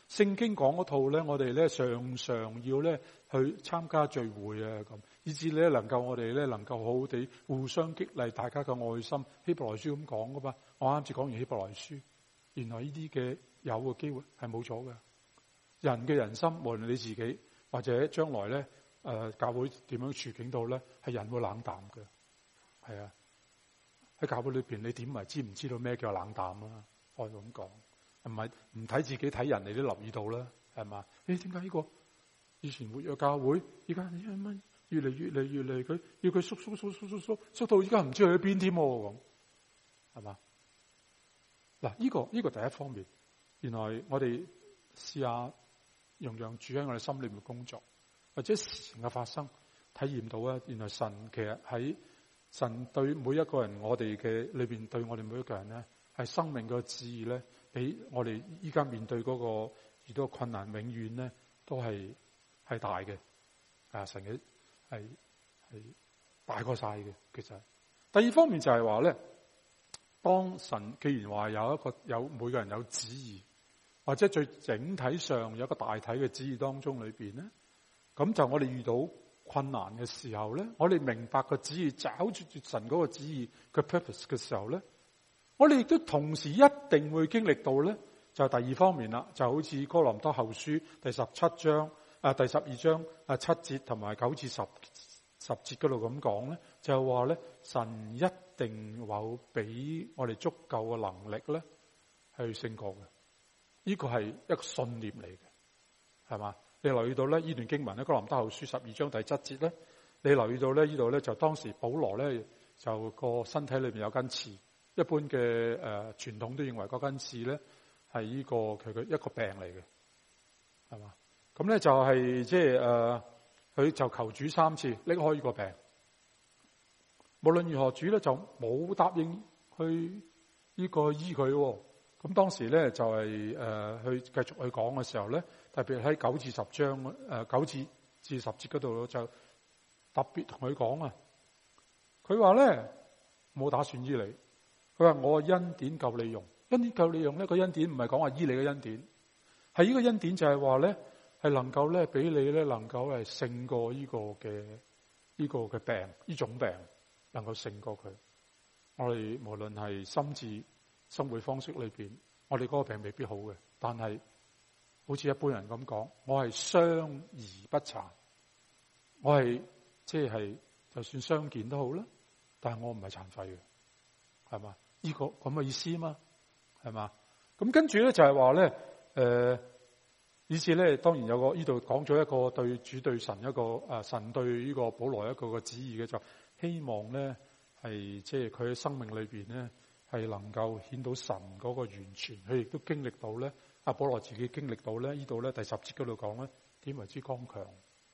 A: 聖經講嗰套咧，我哋咧常常要咧去參加聚會啊，咁以至咧能夠我哋咧能夠好好地互相激勵大家嘅愛心。希伯來書咁講噶嘛，我啱先講完希伯來書，原來呢啲嘅有嘅機會係冇咗嘅。人嘅人心，無論你自己或者將來咧，誒、呃、教會點樣處境到咧，係人會冷淡嘅。係啊，喺教會裏邊，你點為知唔知道咩叫冷淡啊？可以咁講。唔係唔睇自己睇人，你都留意到啦，係嘛？誒，點解呢個以前活躍教會，而家你乜乜越嚟越嚟越嚟佢要佢縮縮縮縮縮縮縮到而家唔知去邊添喎，咁係嘛？嗱，呢個呢個第一方面，原來我哋試下樣樣住喺我哋心裏面工作，或者事情嘅發生，體驗到啊，原來神其實喺神對每一個人，我哋嘅裏邊對我哋每一個人咧，係生命嘅旨意咧。俾我哋依家面對嗰個遇到困難，永遠咧都係係大嘅，啊神嘅係係大過晒嘅。其實第二方面就係話咧，當神既然話有一個有每個人有旨意，或者最整體上有一個大體嘅旨意當中裏邊咧，咁就我哋遇到困難嘅時候咧，我哋明白個旨意，找住住神嗰個旨意嘅 purpose 嘅時候咧。我哋亦都同時一定會經歷到咧，就係第二方面啦，就好似哥林多後書第十七章啊，第十二章啊七節同埋九至十十節嗰度咁講咧，就係話咧，神一定有俾我哋足夠嘅能力咧，去勝過嘅。呢個係一個信念嚟嘅，係嘛？你留意到咧，呢段經文咧，哥林多後書十二章第七節咧，你留意到咧，呢度咧就當時保羅咧就個身體裏邊有根刺。一般嘅誒、呃、傳統都認為嗰根刺咧係呢個佢嘅一個病嚟嘅，係嘛？咁咧就係即係誒，佢、呃、就求主三次拎開呢個病。無論如何，主咧就冇答應去呢個醫佢、哦。咁當時咧就係、是、誒、呃、去繼續去講嘅時候咧，特別喺九至十章誒、呃、九至至十節嗰度就特別同佢講啊。佢話咧冇打算醫你。佢話我嘅恩典夠你用，恩典夠你用呢個恩典唔係講話醫你嘅恩典，係呢個恩典就係話咧係能夠咧俾你咧能夠係勝過呢個嘅呢個嘅病，呢種病能夠勝過佢。我哋無論係心智生活方式裏邊，我哋嗰個病未必好嘅，但係好似一般人咁講，我係傷而不殘，我係即係就算傷健都好啦，但係我唔係殘廢嘅，係嘛？呢、這個咁嘅意思嘛，係嘛？咁跟住咧就係話咧，誒、呃，以至咧當然有個呢度講咗一個對主對神一個誒、呃、神對呢個保羅一個嘅旨意嘅，就希望咧係即係佢喺生命裏邊咧係能夠顯到神嗰個完全，佢亦都經歷到咧，阿保羅自己經歷到咧呢度咧第十節嗰度講咧點為之剛強，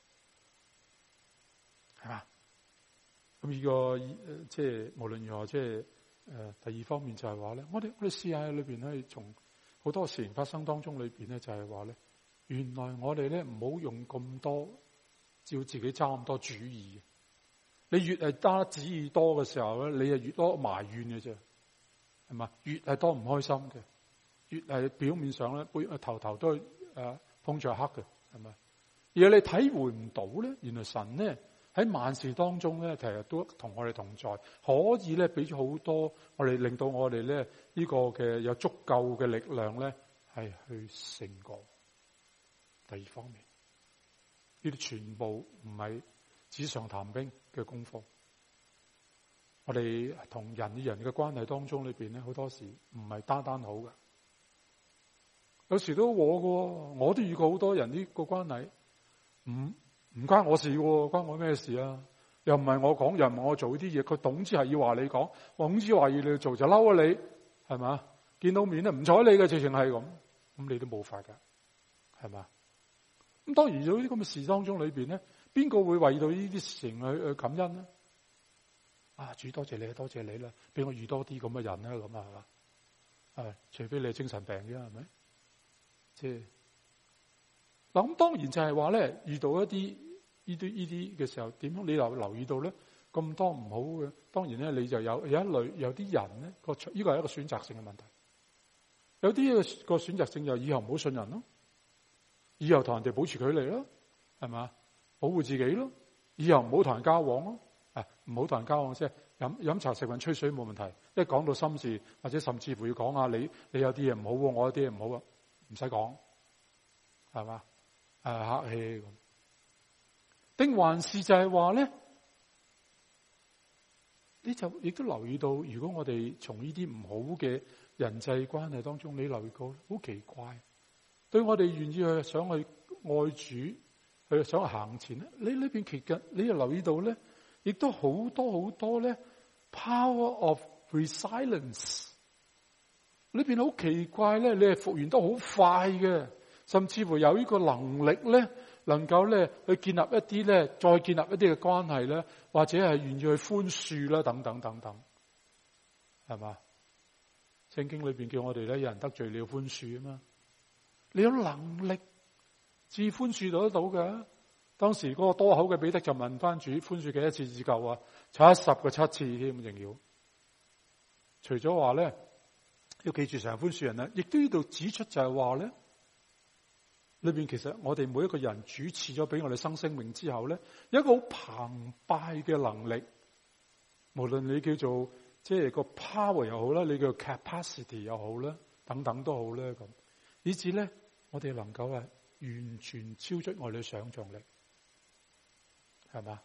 A: 係嘛？咁呢、這個即係無論如何即係。誒、呃，第二方面就係話咧，我哋我哋試下喺裏邊咧，從好多事情發生當中裏邊咧，就係話咧，原來我哋咧唔好用咁多照自己揸咁多主意。你越係揸旨意多嘅時候咧，你就越多埋怨嘅啫，係嘛？越係多唔開心嘅，越係表面上咧背頭頭都係誒碰着黑嘅，係咪？而你體會唔到咧，原來神咧。喺萬事當中咧，其實都同我哋同在，可以咧俾咗好多我哋，令到我哋咧呢個嘅有足夠嘅力量咧，係去勝過。第二方面，呢啲全部唔係紙上談兵嘅功課。我哋同人與人嘅關係當中裏邊咧，好多時唔係單單好嘅，有時都我嘅，我都遇過好多人呢個關係唔。唔關我事喎，關我咩事啊？又唔係我講，又唔係我做啲嘢，佢總之係要話你講，總之話要你做就嬲啊你，係嘛？見到面咧唔睬你嘅，直情係咁，咁你都冇法噶，係嘛？咁當然有啲咁嘅事當中裏邊咧，邊個會為到呢啲事情去去感恩咧？啊，主多謝你，多謝你啦，俾我遇多啲咁嘅人啦，咁啊係嘛？係，除非你係精神病啫，係咪？即係嗱，咁當然就係話咧，遇到一啲。呢啲呢啲嘅時候，點樣你又留意到咧？咁多唔好嘅，當然咧，你就有有一類有啲人咧，個呢個係一個選擇性嘅問題。有啲個選擇性就以後唔好信人咯， 以後同人哋保持距離咯，係嘛？保護自己咯，以後唔好同人交往咯，啊，唔好同人交往即係飲飲茶食飯吹水冇問題，一講到心事或者甚至乎要講下你你有啲嘢唔好，我有啲嘢唔好啊，唔使講，係嘛？誒，客氣咁，定還是就係話咧？你就亦都留意到，如果我哋從呢啲唔好嘅人際關係當中，你留意過好奇怪，對我哋願意去想去愛主，去想去行前咧，你呢邊其實你又留意到咧，亦都好多好多咧 power of resilience， 呢邊好奇怪咧，你係復原得好快嘅，甚至乎有呢個能力咧。能夠咧去建立一啲咧，再建立一啲嘅關係咧，或者係願意去寬恕啦，等等等等，係嘛？聖經裏邊叫我哋咧，有人得罪你要寬恕啊嘛，你有能力至寬恕到得到嘅。當時嗰個多口嘅彼得就問翻主，寬恕幾多次至夠啊？七十個七次添，仲要。除咗話咧，要記住成日寬恕人咧，亦都呢度指出就係話咧。裏邊其實我哋每一個人主賜咗俾我哋新生命之後咧，有一個好澎湃嘅能力，無論你叫做即係個 power 又好啦，你叫 capacity 又好啦，等等都好咧咁，以至咧我哋能夠係完全超出我哋嘅想象力，係嘛？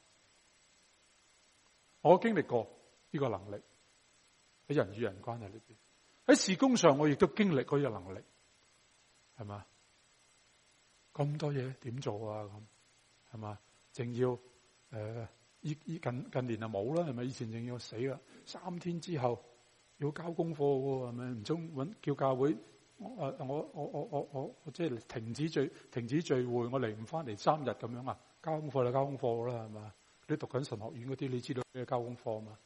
A: 我經歷過呢個能力喺人與人關係裏邊，喺事工上我亦都經歷過呢個能力，係嘛？咁多嘢點做啊？咁係嘛？淨要誒，依、呃、依近近年就冇啦，係咪？以前淨要死啦，三天之後要交功課喎，係咪？唔中揾叫教會，我我我我我我我即係停止聚停止聚會，我嚟唔翻嚟三日咁樣啊？交功課就交功課啦，係嘛？你讀緊神學院嗰啲，你知道咩交功課嘛？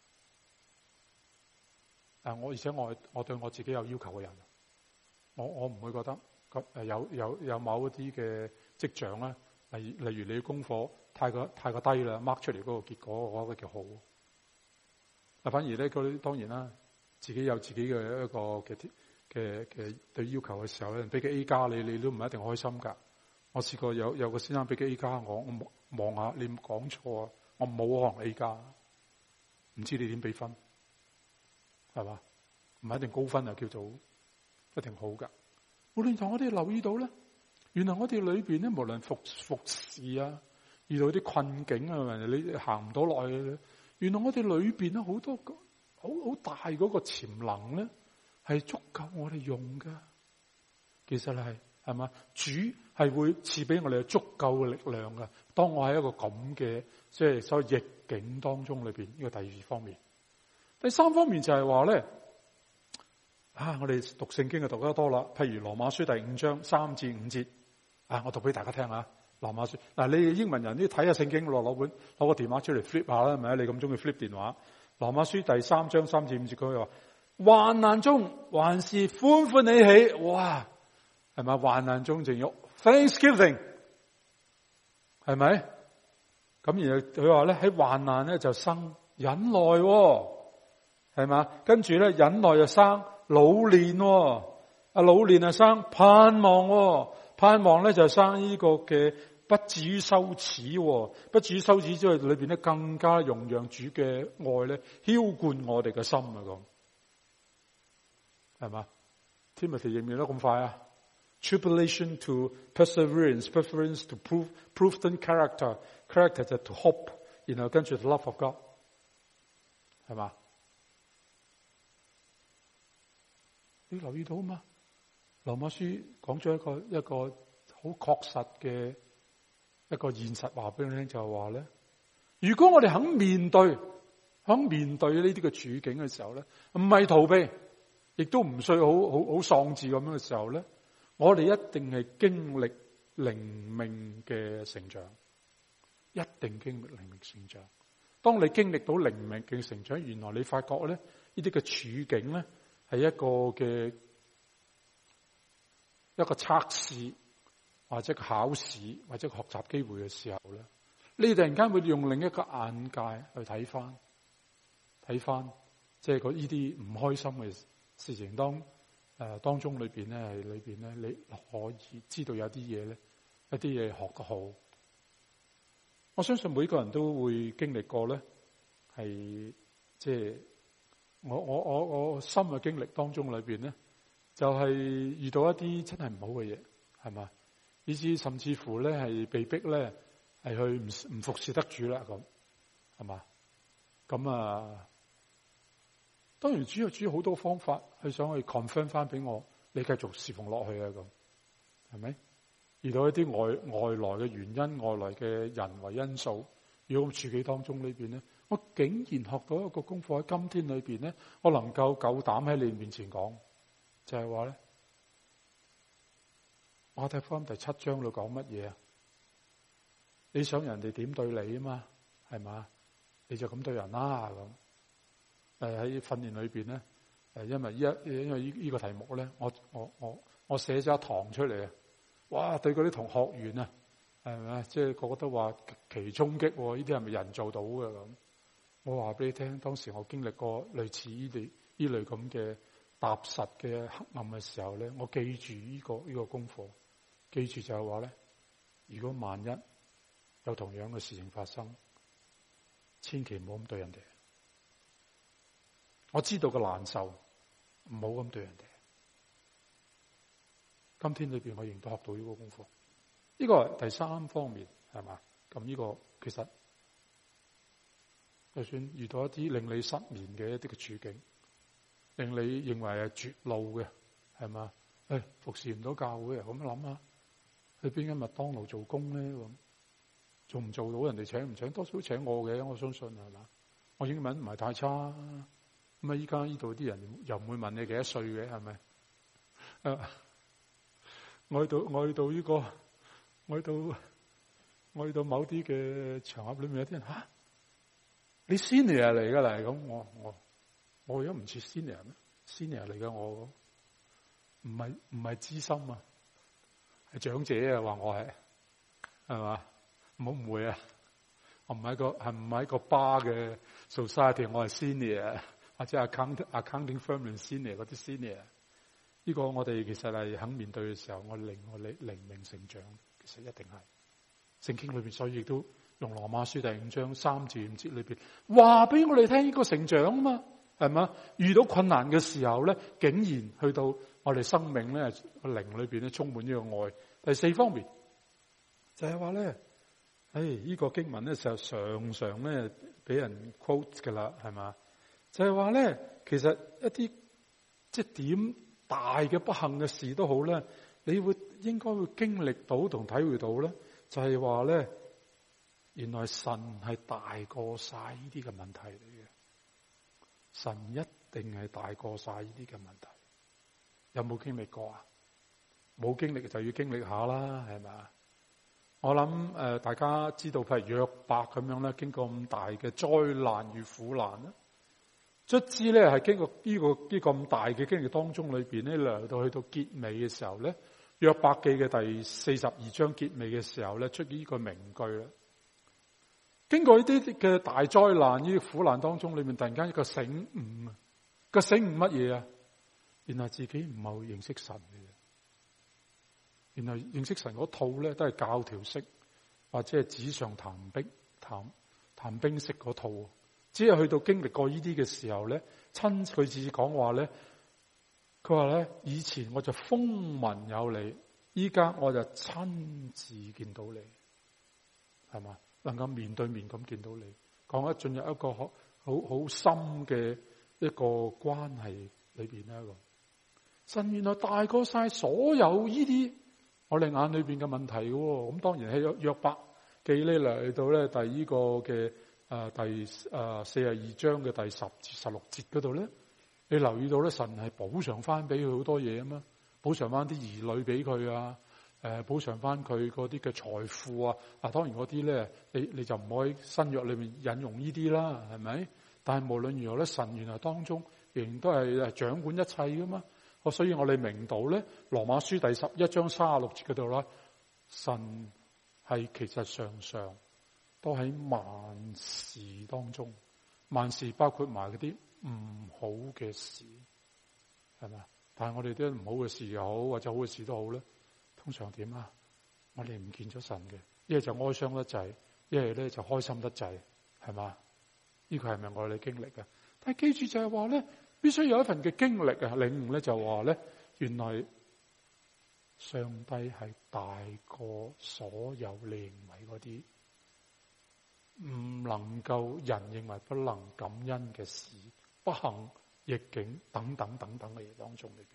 A: 誒，我而且我我對我自己有要求嘅人，我我唔會覺得。咁誒有有有某一啲嘅跡象啦，例例如你嘅功課太過太過低啦 ，mark 出嚟嗰個結果，我覺得叫好。啊，反而咧嗰啲當然啦，自己有自己嘅一個嘅嘅嘅對要求嘅時候咧，俾個 A 加你，你都唔一定開心㗎。我試過有有個先生俾個 A 加我，我望下你講錯啊，我冇可能 A 加，唔知你點俾分，係嘛？唔係一定高分啊，叫做一定好㗎。無論同我哋留意到咧，原來我哋裏邊咧，無論服服侍啊，遇到啲困境啊，你行唔到落去咧，原來我哋裏邊咧好多好好大嗰個潛能咧，係足夠我哋用噶。其實係係嘛，主係會賜俾我哋足夠嘅力量噶。當我喺一個咁嘅即係所謂逆境當中裏邊，呢個第二方面。第三方面就係話咧。啊！我哋讀聖經就讀得多啦，譬如羅馬書第五章三至五節，啊，我讀俾大家聽下。羅馬書嗱、啊，你哋英文人都睇下聖經，攞攞本攞個電話出嚟 flip 下啦，係咪？你咁中意 flip 電話？羅馬書第三章三至五節佢話：患難中還是歡歡喜喜，哇！係咪？患難中仲有 Thanksgiving， 係咪？咁然後佢話咧喺患難咧就生忍耐、哦，係嘛？跟住咧忍耐就生。老練、哦，啊老練啊生盼望、哦，盼望咧就生呢個嘅不至於羞恥、哦，不至於羞恥之外，裏邊咧更加容讓主嘅愛咧澆灌我哋嘅心啊，咁係嘛 ？Timothy 認唔認得咁快啊 ？Tribulation to perseverance, perseverance to prove proven character, character to hope， 然後跟住 the love of God， 係嘛？你留意到嘛？羅馬書講咗一個一個好確實嘅一個現實話俾你聽，就係話咧，如果我哋肯面對，肯面對呢啲嘅處境嘅時候咧，唔係逃避，亦都唔需要好好好喪志咁樣嘅時候咧，我哋一定係經歷靈命嘅成長，一定經歷靈命成長。當你經歷到靈命嘅成長，原來你發覺咧，呢啲嘅處境咧。係一個嘅一個測試，或者考試，或者學習機會嘅時候咧，你突然間會用另一個眼界去睇翻，睇翻即係嗰呢啲唔開心嘅事情當誒當中裏邊咧，係裏邊咧，你可以知道有啲嘢咧，一啲嘢學得好。我相信每個人都會經歷過咧，係即係我我我我深嘅經歷當中裏邊咧，就係遇到一啲真係唔好嘅嘢，係嘛？以至甚至乎咧係被逼咧係去唔唔服侍得主啦，咁係嘛？咁啊，當然主要主要好多方法，佢想去 confirm 翻俾我，你繼續侍奉落去啊，咁係咪？遇到一啲外外來嘅原因、外來嘅人為因素，如果咁處境當中裏邊咧，我竟然學到一個功課喺今天裏邊咧，我能夠夠膽喺你面前講，就係話咧，馬太福音第七章度講乜嘢啊？你想人哋點對你啊嘛？係嘛？你就咁對人啦咁。誒喺訓練裏邊咧，誒因為依一因為依依個題目咧，我我我我寫咗一堂出嚟啊！哇！對嗰啲同學員啊，係咪？即係個個都話極其衝擊喎！呢啲係咪人做到嘅咁？我話俾你聽，當時我經歷過類似呢類呢類咁嘅踏實嘅黑暗嘅時候咧，我記住呢個呢個功課，記住就係話咧，如果萬一有同樣嘅事情發生，千祈唔好咁對人哋。我知道個難受，唔好咁對人哋。今天裏邊我仍然都學到呢個功課，呢個係第三方面係嘛？咁呢個其實就算遇到一啲令你失眠嘅一啲嘅處境，令你認為係絕路嘅係嘛？誒服侍唔到教會啊，咁諗下去邊間麥當勞做工咧咁，做唔做到人哋請唔請？多數都請我嘅，我相信係嘛？我英文唔係太差，咁啊依家呢度啲人又唔會問你幾多歲嘅係咪？誒。我去到我去到呢個，我去到我去到某啲嘅場合裏面有啲人吓、啊，你 senior 嚟噶啦咁，我我我而家唔似 senior 咩 ？senior 嚟嘅我，唔係唔係資深啊，係長者啊，話我係係嘛？唔好誤會啊！我唔係個係唔係個 bar 嘅 society， 我係 senior 或者 account accounting firm 嘅 senior 嗰啲 senior。呢個我哋其實係肯面對嘅時候，我令我靈靈命成長，其實一定係聖經裏邊，所以亦都用羅馬書第五章三至五節裏邊話俾我哋聽呢個成長啊嘛，係嘛？遇到困難嘅時候咧，竟然去到我哋生命咧個靈裏邊咧充滿呢個愛。第四方面就係話咧，誒呢個經文咧就常常咧俾人 quote 噶啦，係嘛？就係話咧，其實一啲即係點大嘅不幸嘅事都好咧，你會應該會經歷到同體會到咧，就係話咧，原來神係大過晒呢啲嘅問題嚟嘅。神一定係大過晒呢啲嘅問題。有冇經歷過啊？冇經歷就要經歷下啦，係咪？我諗誒、呃，大家知道譬如約伯咁樣咧，經過咁大嘅災難與苦難咧。卒之咧，係經過呢個呢咁大嘅經歷當中裏邊咧，嚟到去到結尾嘅時候咧，約伯記嘅第四十二章結尾嘅時候咧，出呢個名句啦。經過呢啲嘅大災難、呢啲苦難當中裏面，突然間一個醒悟啊！個醒悟乜嘢啊？原來自己唔係認識神嘅，原來認識神嗰套咧都係教條式或者係紙上談兵談談兵式嗰套。只係去到經歷過呢啲嘅時候咧，親佢自己講話咧，佢話咧，以前我就風聞有你，依家我就親自見到你，係嘛？能夠面對面咁見到你，講一進入一個好好好深嘅一個關係裏邊咧，一個神原來大過晒所有呢啲我哋眼裏邊嘅問題嘅。咁當然喺約伯記呢嚟到咧，第呢個嘅。誒、呃，第誒四十二章嘅第十至十六節嗰度咧，你留意到咧，神係補償翻俾佢好多嘢啊嘛，補償翻啲兒女俾佢啊，誒，補償翻佢嗰啲嘅財富啊。嗱，當然嗰啲咧，你你就唔可以新約裏面引用呢啲啦，係咪？但係無論如何咧，神原來當中仍然都係誒掌管一切噶嘛。我所以我哋明到咧，羅馬書第十一章三十六節嗰度啦，神係其實常常。都喺萬事當中，萬事包括埋嗰啲唔好嘅事，係咪？ 但係我哋啲唔好嘅事又好，或者好嘅事都好咧，通常點啊？我哋唔見咗神嘅，一係就哀傷得滯，一係咧就開心得滯，係嘛？呢個係咪我哋經歷嘅？但係記住就係話咧，必須有一份嘅經歷啊，領悟咧就話咧，原來上帝係大過所有你認為嗰啲唔能夠人認為不能感恩嘅事、不幸、逆境等等等等嘅嘢當中裏邊。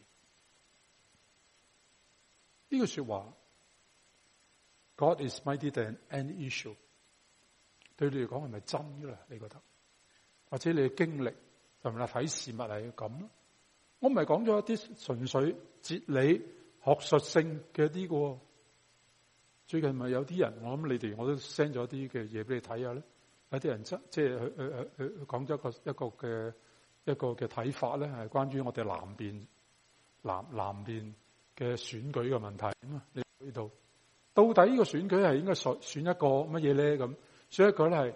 A: 呢句說話 God is mightier than any issue 對你嚟講係咪真嘅啦？你覺得？或者你嘅經歷係咪睇事物係咁咯？我唔係講咗一啲純粹哲理學術性嘅啲嘅。最近咪有啲人，我諗你哋我都 send 咗啲嘅嘢俾你睇下咧。有啲人即即係去去去去講咗一個一個嘅一個嘅睇法咧，係關於我哋南邊南南邊嘅選舉嘅問題咁啊。你呢度到底呢個選舉係應該選選一個乜嘢咧？咁選一個咧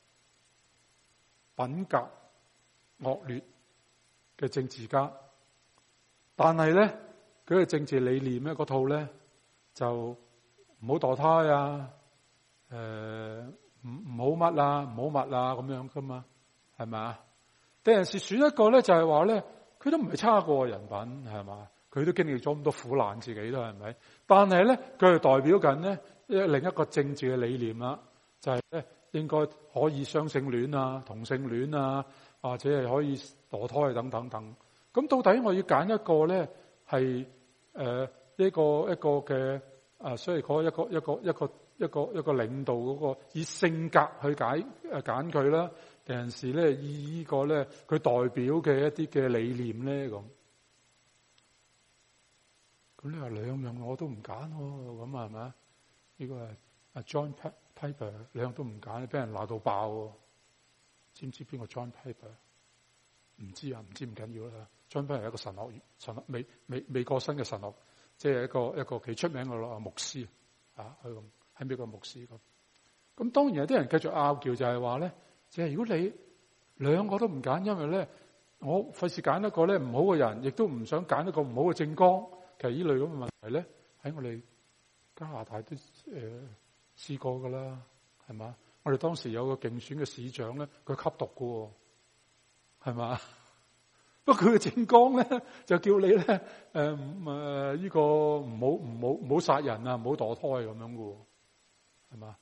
A: 係品格惡劣嘅政治家，但係咧佢嘅政治理念咧嗰套咧就唔好墮胎啊，誒唔唔好乜啊，唔好乜啊咁樣噶嘛，係咪啊？第陣時選一個咧就係話咧，佢都唔係差過人品，係嘛？佢都經歷咗咁多苦難，自己都係咪？但係咧，佢係代表緊咧另一個政治嘅理念啦，就係咧應該可以雙性戀啊、同性戀啊，或者係可以墮胎等等等。咁到底我要揀一個咧係誒一個一個嘅啊，所以講一個一個一個一個一個領導嗰個以性格去解誒揀佢啦，有陣時咧以呢個咧佢代表嘅一啲嘅理念咧咁。咁你話兩樣我都唔揀喎，咁係咪啊？呢個係啊 John Piper 兩樣都唔揀，俾人鬧到爆喎。知唔知邊個 John Piper？ 唔知啊，唔知唔緊要啦。John Piper 係一個神學院神學美美美國新嘅神學，即係一個一個幾出名嘅牧師啊，佢咁喺美國牧師咁。咁當然有啲人繼續拗撬，就係話咧，即係如果你兩個都唔揀，因為咧我費事揀一個咧唔好嘅人，亦都唔想揀一個唔好嘅政綱。其實呢類咁嘅問題咧，喺我哋加拿大都誒、呃、試過噶啦，係嘛？我哋當時有個競選嘅市長咧，佢吸毒噶，係嘛？不過佢嘅政綱咧就叫你咧誒誒呢個唔好唔好唔好殺人啊，唔好墮胎咁樣噶，係嘛？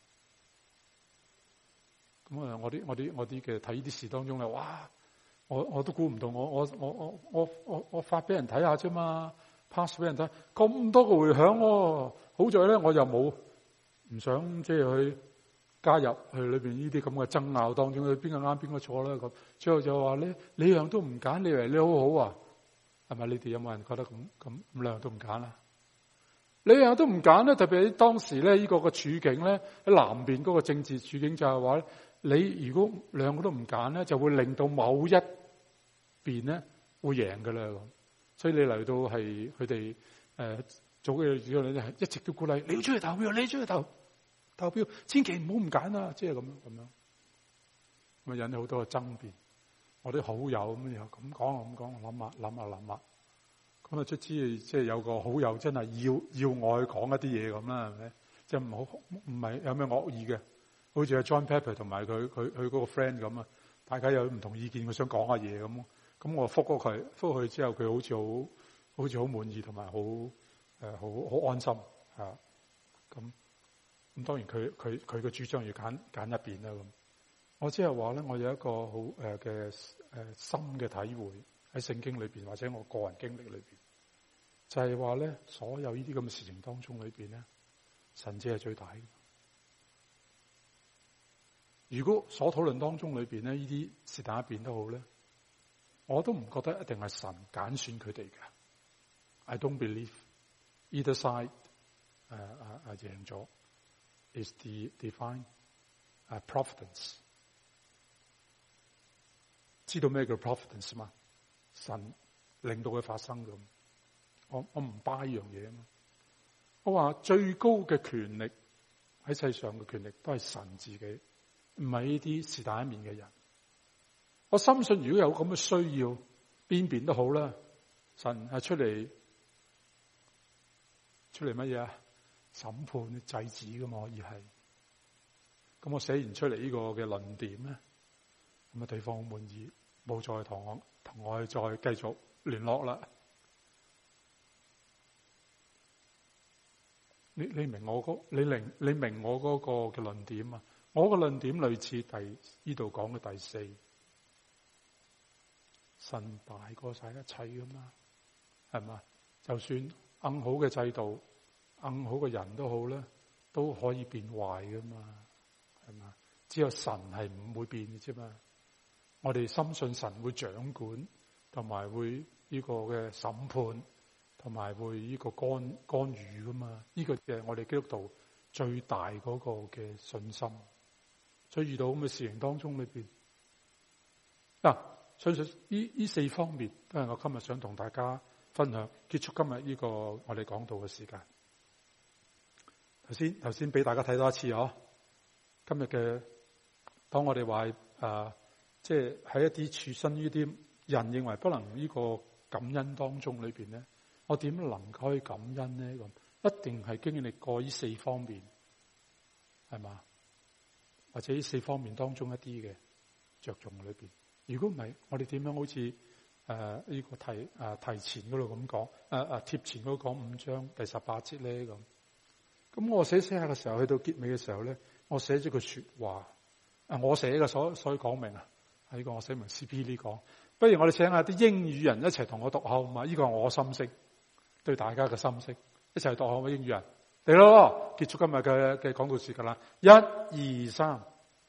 A: 咁啊，我啲我啲我啲嘅睇呢啲事當中咧，哇！我我都估唔到，我我我我我我我發俾人睇下啫嘛。pass 俾人睇咁多個回響喎，好在咧我又冇唔想即係去加入去裏邊呢啲咁嘅爭拗當中，邊個啱邊個錯啦咁。最後就話咧，你樣都唔揀，你以為你好好啊？係咪？你哋有冇人覺得咁咁咁兩樣都唔揀啊？你樣都唔揀咧，特別喺當時咧呢個個處境咧喺南邊嗰個政治處境就係話咧，你如果兩個都唔揀咧，就會令到某一邊咧會贏㗎啦咁。所以你嚟到係佢哋誒做嘅主要你係一直都鼓勵你要出去投票，你要出去投投票，千祈唔好唔揀啊！即係咁樣咁樣，咁啊引起好多嘅爭辯。我啲好友咁又咁講咁講，諗下諗下諗下，咁啊卒之即係有個好友真係要要我去講一啲嘢咁啦，係咪？即係唔好唔係有咩惡意嘅，好似阿 John Pepper 同埋佢佢佢嗰個 friend 咁啊，大家有唔同意見，佢想講下嘢咁。咁我覆過佢，覆佢之後佢好似好，好似好滿意同埋好誒，好好安心嚇。咁咁當然佢佢佢嘅主張要揀揀一邊啦。咁我只係話咧，我有一個好誒嘅誒深嘅體會喺聖經裏邊或者我個人經歷裏邊，就係話咧，所有呢啲咁嘅事情當中裏邊咧，神只係最大嘅。如果所討論當中裏邊咧，呢啲是但一邊都好咧。我都唔覺得一定係神揀選佢哋嘅。I don't believe either side 誒誒誒贏咗 is the divine、uh, providence。知道咩叫 providence 嘛？神令到佢發生咁。我我唔 buy 呢樣嘢啊嘛。我話最高嘅權力喺世上嘅權力都係神自己，唔係呢啲是但一面嘅人。我深信如果有咁嘅需要，邊邊都好啦， 神係出嚟出嚟乜嘢啊？審判制止噶嘛，可以係。咁我寫完出嚟呢個嘅論點咧，咁啊對方好滿意，冇再同我同我再繼續聯絡啦。你你明我嗰你明你明我嗰個嘅論點啊？我個論點類似第呢度講嘅第四，神大過晒一切噶嘛，係嘛？就算更好嘅制度、更好嘅人都好咧，都可以變壞噶嘛，係嘛？只有神係唔會變嘅啫嘛。我哋深信神會掌管，同埋會呢個嘅審判。同埋會呢個干干預噶嘛？呢、這個嘅我哋基督徒最大嗰個嘅信心。所以遇到咁嘅事情當中裏邊，嗱、啊，所以呢呢四方面都係我今日想同大家分享。結束今日呢個我哋講道嘅時間。頭先頭先俾大家睇多一次哦。今日嘅當我哋話誒，即係喺一啲處身於啲人認為不能呢個感恩當中裏邊咧。我點能夠去感恩呢？咁一定係經歷過呢四方面，係嘛？或者呢四方面當中一啲嘅着重裏邊。如果唔係，我哋點樣好似誒呢個提誒、呃、提前嗰度咁講誒誒貼前嗰度講五章第十八節咧咁？咁我寫寫下嘅時候，去到結尾嘅時候咧，我寫咗句說話。啊，我寫嘅所所以講明啊，喺個我寫明 C P 呢講。不如我哋請下啲英語人一齊同我讀好嘛？呢個係我心聲。對大家嘅心聲，一齊讀好我英語人嚟咯！結束今日嘅嘅講道時間啦，一二三。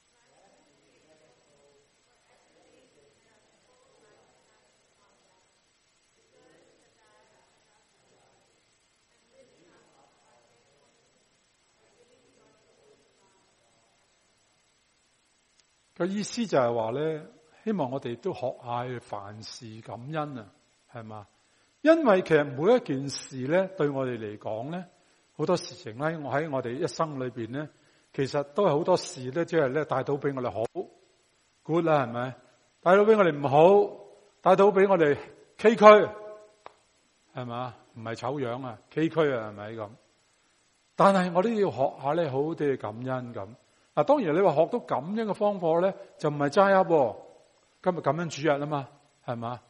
A: 個意思就係話咧，希望我哋都學下凡事感恩啊，係嘛？因為其實每一件事咧，對我哋嚟講咧，好多事情咧，我喺我哋一生裏邊咧，其實都係好多事咧，即係咧帶到俾我哋好 good 啦，係咪？帶到俾我哋唔好，帶到俾我哋崎嶇，係嘛？唔係醜樣啊，崎嶇啊，係咪咁？但係我都要學下咧，好好地感恩咁。嗱，當然你話學到感恩嘅方法咧，就唔係齋噏喎。今日感恩主日啊嘛，係嘛？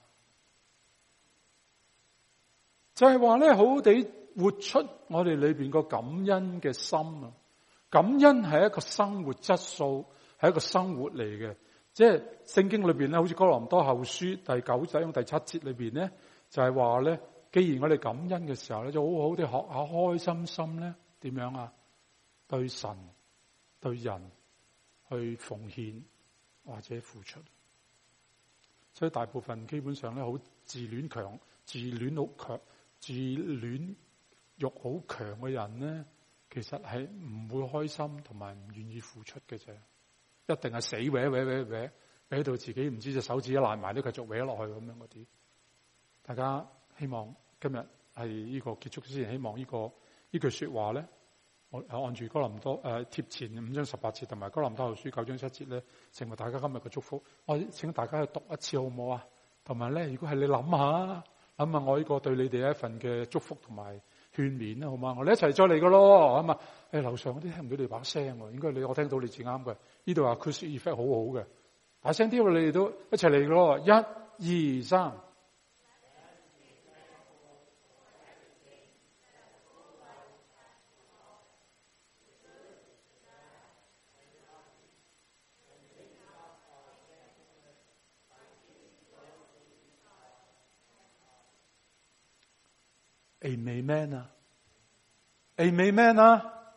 A: 就係話咧，好好地活出我哋裏邊個感恩嘅心啊！感恩係一個生活質素，係一個生活嚟嘅。即係聖經裏邊咧，好似哥林多後書第九章第七節裏邊咧，就係話咧，既然我哋感恩嘅時候咧，就好好地學下開心心咧，點樣啊？對神、對人去奉獻或者付出。所以大部分基本上咧，好自戀強、自戀好強。自戀欲好強嘅人咧，其實係唔會開心同埋唔願意付出嘅啫，一定係死搲搲搲搲搲到自己唔知隻手指一爛埋都繼續搲落去咁樣嗰啲。大家希望今日係呢個結束之前，希望呢、這個呢句說話咧，我按住哥林多誒貼前五章十八節同埋哥林多後書九章七節咧，成為大家今日嘅祝福。我請大家去讀一次好唔好啊？同埋咧，如果係你諗下。咁啊！我呢個對你哋一份嘅祝福同埋勸勉啦，好嘛？我哋一齊再嚟個咯，咁啊！誒，樓上嗰啲聽唔到你把聲喎，應該你我聽到你至啱嘅。呢度話 acoustic effect 好好嘅，大聲啲喎！你哋都一齊嚟個咯，一、二、三。Amen 啊 ，Amen 啊，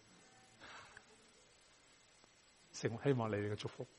A: 成希望你哋嘅祝福。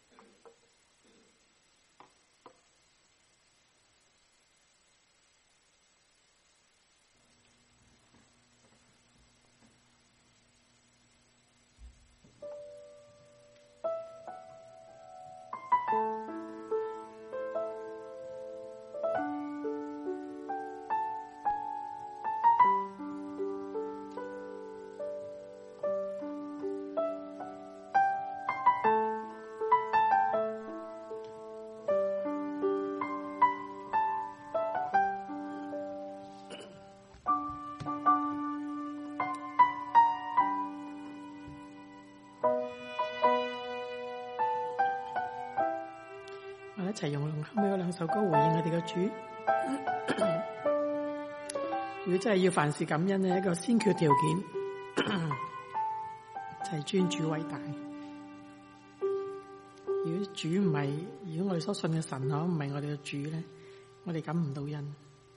C: 一齊用後尾嗰兩首歌回應我哋嘅主。如果真係要凡事感恩咧，一個先決條件就係尊主為大。如果主唔係，如果我哋所信嘅神可唔係我哋嘅主咧，我哋感唔到恩。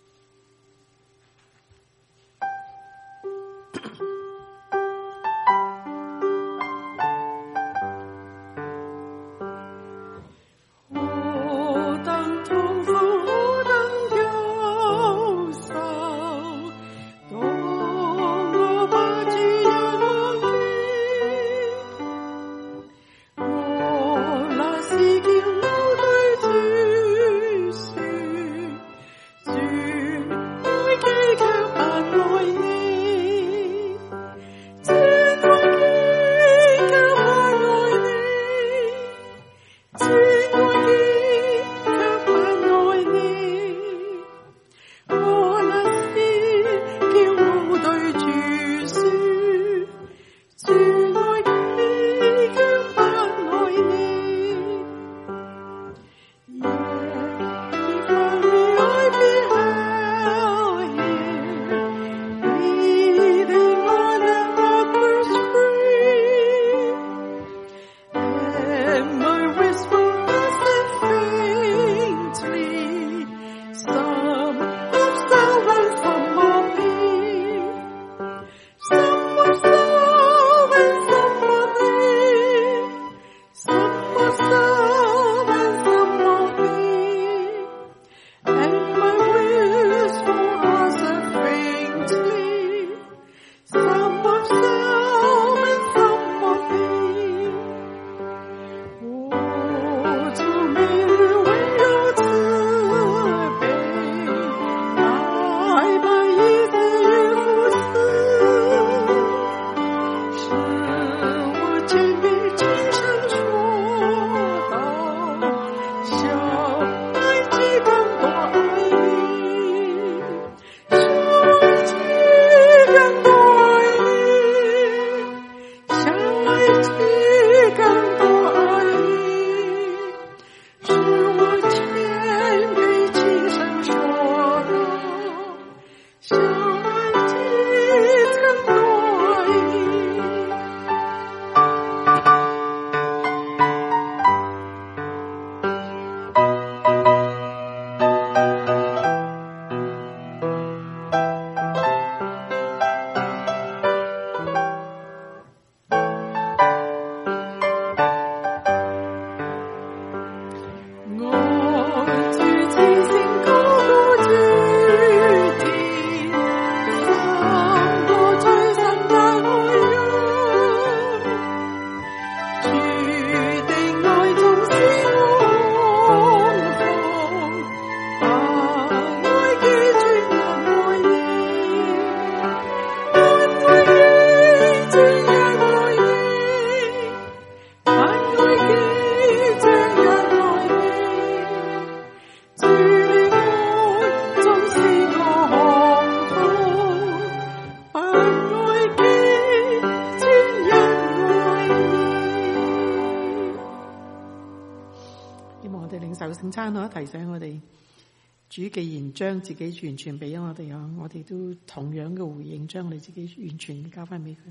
C: 聖餐可提醒我哋，主既然將自己完全俾咗我哋啊，我哋都同樣嘅回應，將我哋自己完全交翻俾佢。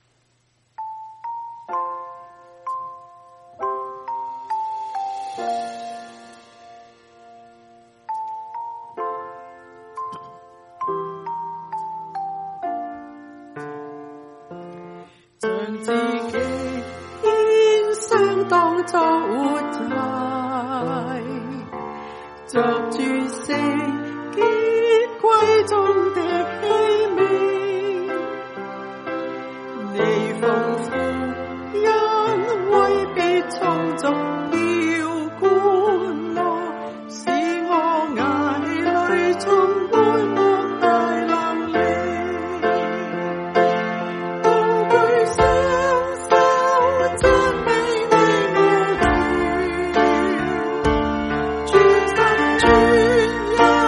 B: 將自己獻上當作活祭，作主聖潔貴重的器皿，你豐富恩惠必充足了灌我，使我眼裏充滿莫大能力，高舉雙手讚美你我主，全心全意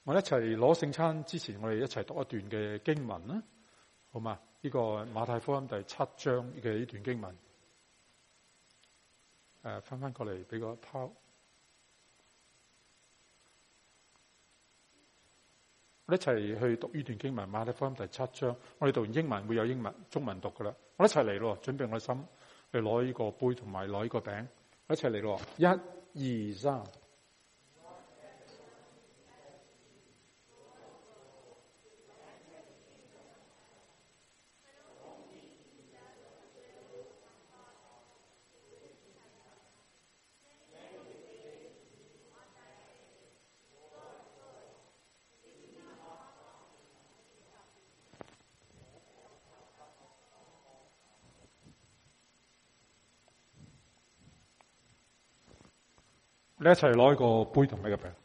A: 我哋一齊攞聖餐之前，我哋一齊讀一段嘅經文啦，好嘛？呢、這個馬太福音第七章嘅呢段經文，誒翻翻過嚟俾個拋。我哋一齊去讀呢段經文，馬太福音第七章。我哋讀完英文會有英文、中文讀噶啦。我哋一齊嚟咯，準備我哋心去攞呢個杯同埋攞呢個餅。我哋一齊嚟咯，一、二、三。你一齊攞一個杯同埋個餅。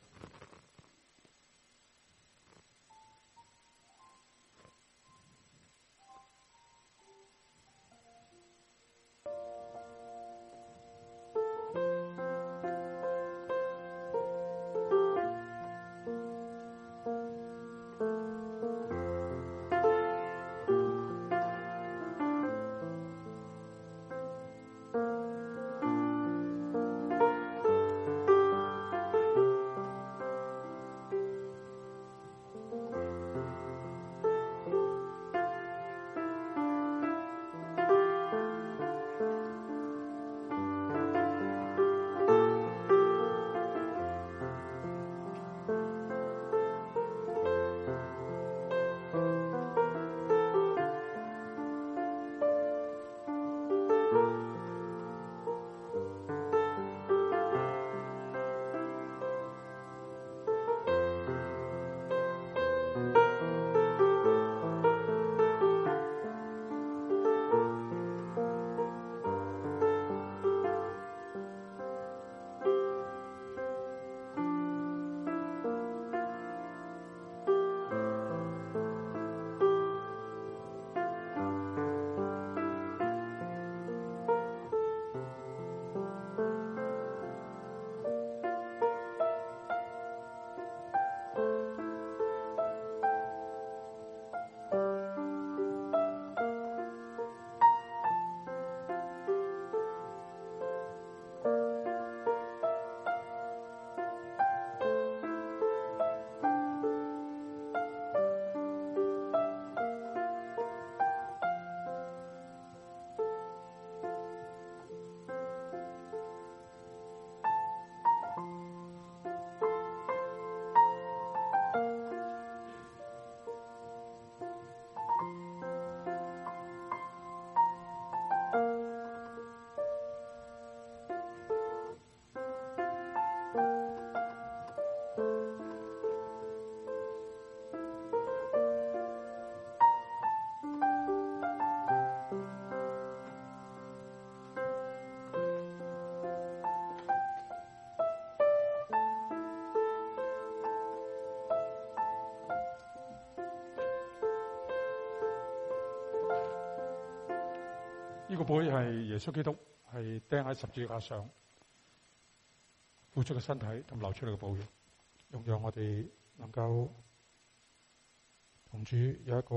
A: 呢、這個杯係耶穌基督係釘喺十字架上付出嘅身體同流出嚟嘅寶血，用讓我哋能夠同主有一個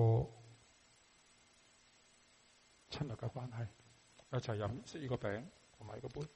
A: 親密嘅關係，一齊飲食呢個餅同埋呢個杯。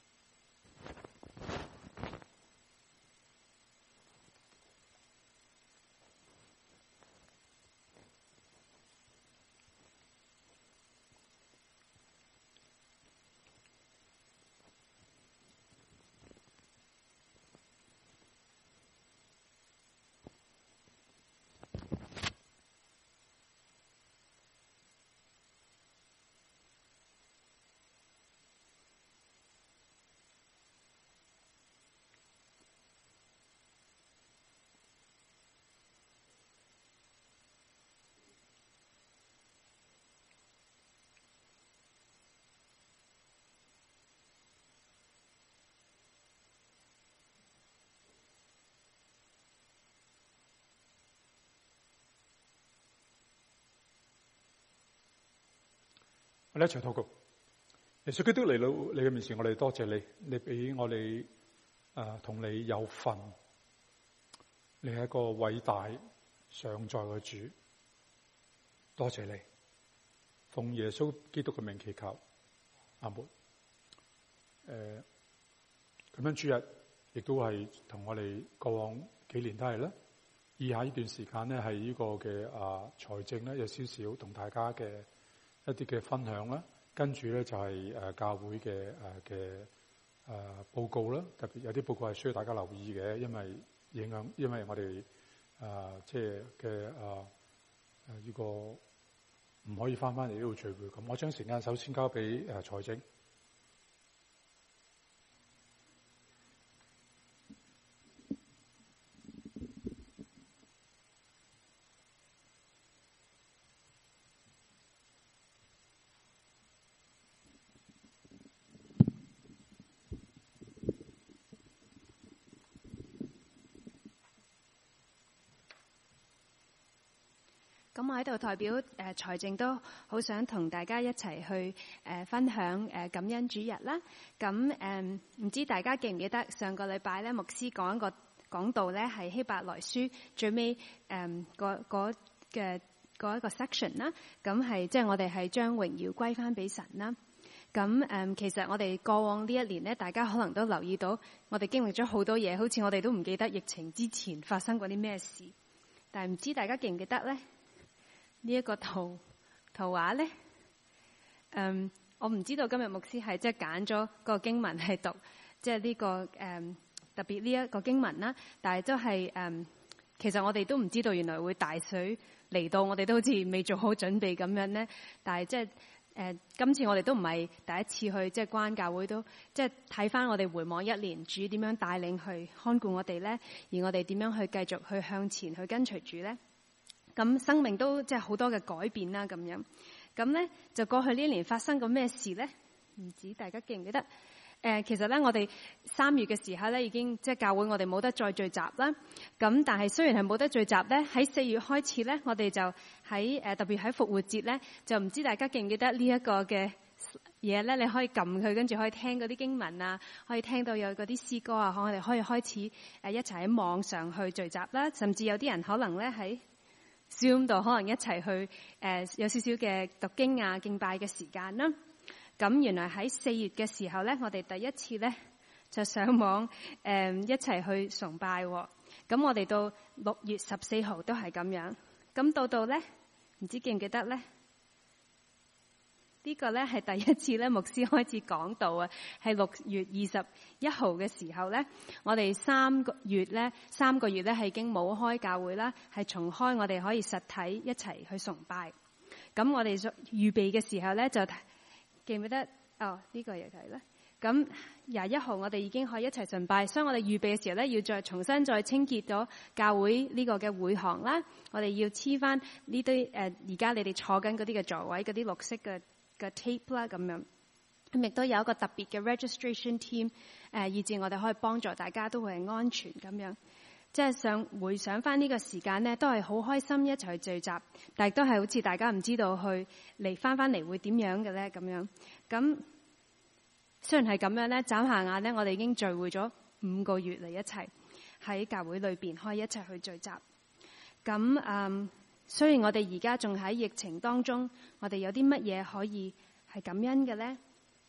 A: 我哋一齊禱告。耶穌基督嚟到你嘅面前，我哋多謝你，你俾我哋誒同你有份， 你係一個偉大常在嘅主，多謝你，奉耶穌基督嘅名祈求，阿門。誒、呃，咁樣主日亦都係同我哋過往幾年都係啦。以下呢段時間咧係呢個嘅啊財政咧有少少同大家嘅一啲嘅分享啦，跟住咧就係誒教會嘅誒嘅誒報告啦，特別有啲報告係需要大家留意嘅，因為影響，因為我哋誒即係嘅誒誒呢個唔可以翻翻嚟呢度聚會。咁我將時間首先交俾誒財政。
D: 咁我喺度代表誒、呃、財政都好想同大家一齊去誒、呃、分享誒、呃、感恩主日啦。咁誒唔知大家記唔記得上個禮拜咧牧師講一個講道咧係希伯來書最尾誒嗰嗰嘅嗰一個 section 啦。咁係即係我哋係將榮耀歸翻俾神啦。咁誒、呃、其實我哋過往呢一年咧，大家可能都留意到我哋經歷咗好多嘢，好似我哋都唔記得疫情之前發生過啲咩事。但係唔知大家記唔記得咧？呢、這、一個圖圖畫咧，嗯，我唔知道今日牧師係即係揀咗個經文係讀，即係呢個誒、嗯、特別呢一個經文啦。但係都係誒，其實我哋都唔知道原來會大水嚟到，我哋都好似未做好準備咁樣咧。但係即係誒，今次我哋都唔係第一次去即係關教會，都即係睇翻我哋回望一年主點樣帶領去看顧我哋咧，而我哋點樣去繼續去向前去跟隨主咧。咁生命都即係好多嘅改變啦，咁樣咁咧就過去呢年發生過咩事咧？唔知大家記唔記得？誒、呃，其實咧我哋三月嘅時候咧已經即係教會我哋冇得再聚集啦。咁但係雖然係冇得聚集咧，喺四月開始咧，我哋就喺誒、呃、特別喺復活節咧，就唔知大家記唔記得呢一個嘅嘢咧？你可以撳佢，跟住可以聽嗰啲經文啊，可以聽到有嗰啲詩歌啊，我哋可以開始誒、呃、一齊喺網上去聚集啦，甚至有啲人可能咧喺Zoom 度可能一齊去誒、呃、有少少嘅讀經啊敬拜嘅時間啦。咁原來喺四月嘅時候咧，我哋第一次咧就上網誒、呃、一齊去崇拜、哦。咁我哋到六月十四號都係咁樣。咁到到咧，唔知記唔記得咧？呢個咧係第一次咧，牧師開始講道啊，係六月二十一號嘅時候咧，我哋三個月咧，三個月咧係已經冇開教會啦，係重開我哋可以實體一齊去崇拜。咁我哋預備嘅時候咧，就記唔記得？哦，呢個又係咧。咁廿一號我哋已經可以一齊崇拜，所以我哋預備嘅時候咧，要再重新再清潔咗教會呢個嘅會堂啦。我哋要黐翻呢堆誒，而家你哋坐緊嗰啲嘅座位，嗰啲綠色嘅嘅 tape 啦，咁樣咁亦都有一個特別嘅 registration team，誒、呃，以至我哋可以幫助大家都會係安全咁樣。即係想回想翻呢個時間咧，都係好開心一齊去聚集，但係都係好似大家唔知道去嚟翻翻嚟會點樣嘅咧咁樣。咁雖然係咁樣咧，眨下眼咧，我哋已經聚會咗五個月嚟一齊喺教會裏邊可以一齊去聚集。咁嗯。雖然我哋而家仲喺疫情當中，我哋有啲乜嘢可以係感恩嘅咧？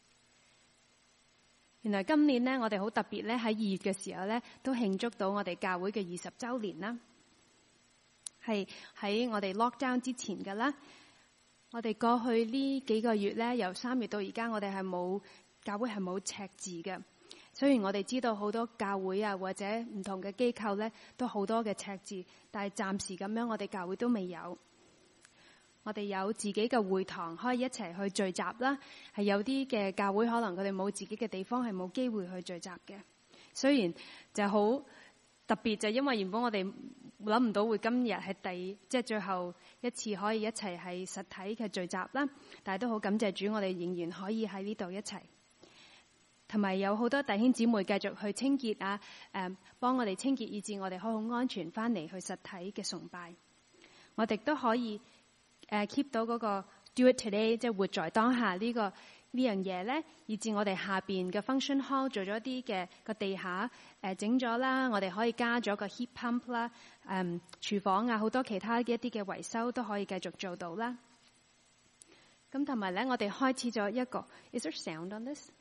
D: 原來今年咧，我哋好特別咧，喺二月嘅時候咧，都慶祝到我哋教會嘅二十週年啦。係喺我哋 lockdown 之前㗎啦。我哋過去呢幾個月咧，由三月到而家，我哋係冇教會係冇赤字嘅。雖然我哋知道好多教會啊，或者唔同嘅機構咧，都好多嘅赤字，但係暫時咁樣，我哋教會都未有。我哋有自己嘅會堂，可以一齊去聚集啦。係有啲嘅教會可能佢哋冇自己嘅地方，係冇機會去聚集嘅。雖然就好特別，就因為原本我哋諗唔到會今日係第即係最後一次可以一齊係實體嘅聚集啦。但係都好感謝主，我哋仍然可以喺呢度一齊。同埋有好多弟兄姊妹繼續去清潔啊，誒，幫我哋清潔，以致我哋可以好安全翻嚟去實體嘅崇拜。我哋都可以誒 keep 到嗰個 do it today，即係活在當下呢個呢樣嘢咧，以至我哋下邊嘅 function hall 做咗啲嘅個地下誒整咗啦，我哋可以加咗個 heat pump 啦，誒廚房啊好多其他嘅一啲嘅維修都可以繼續做到啦。咁同埋咧，我哋開始咗一個 Is there sound on this?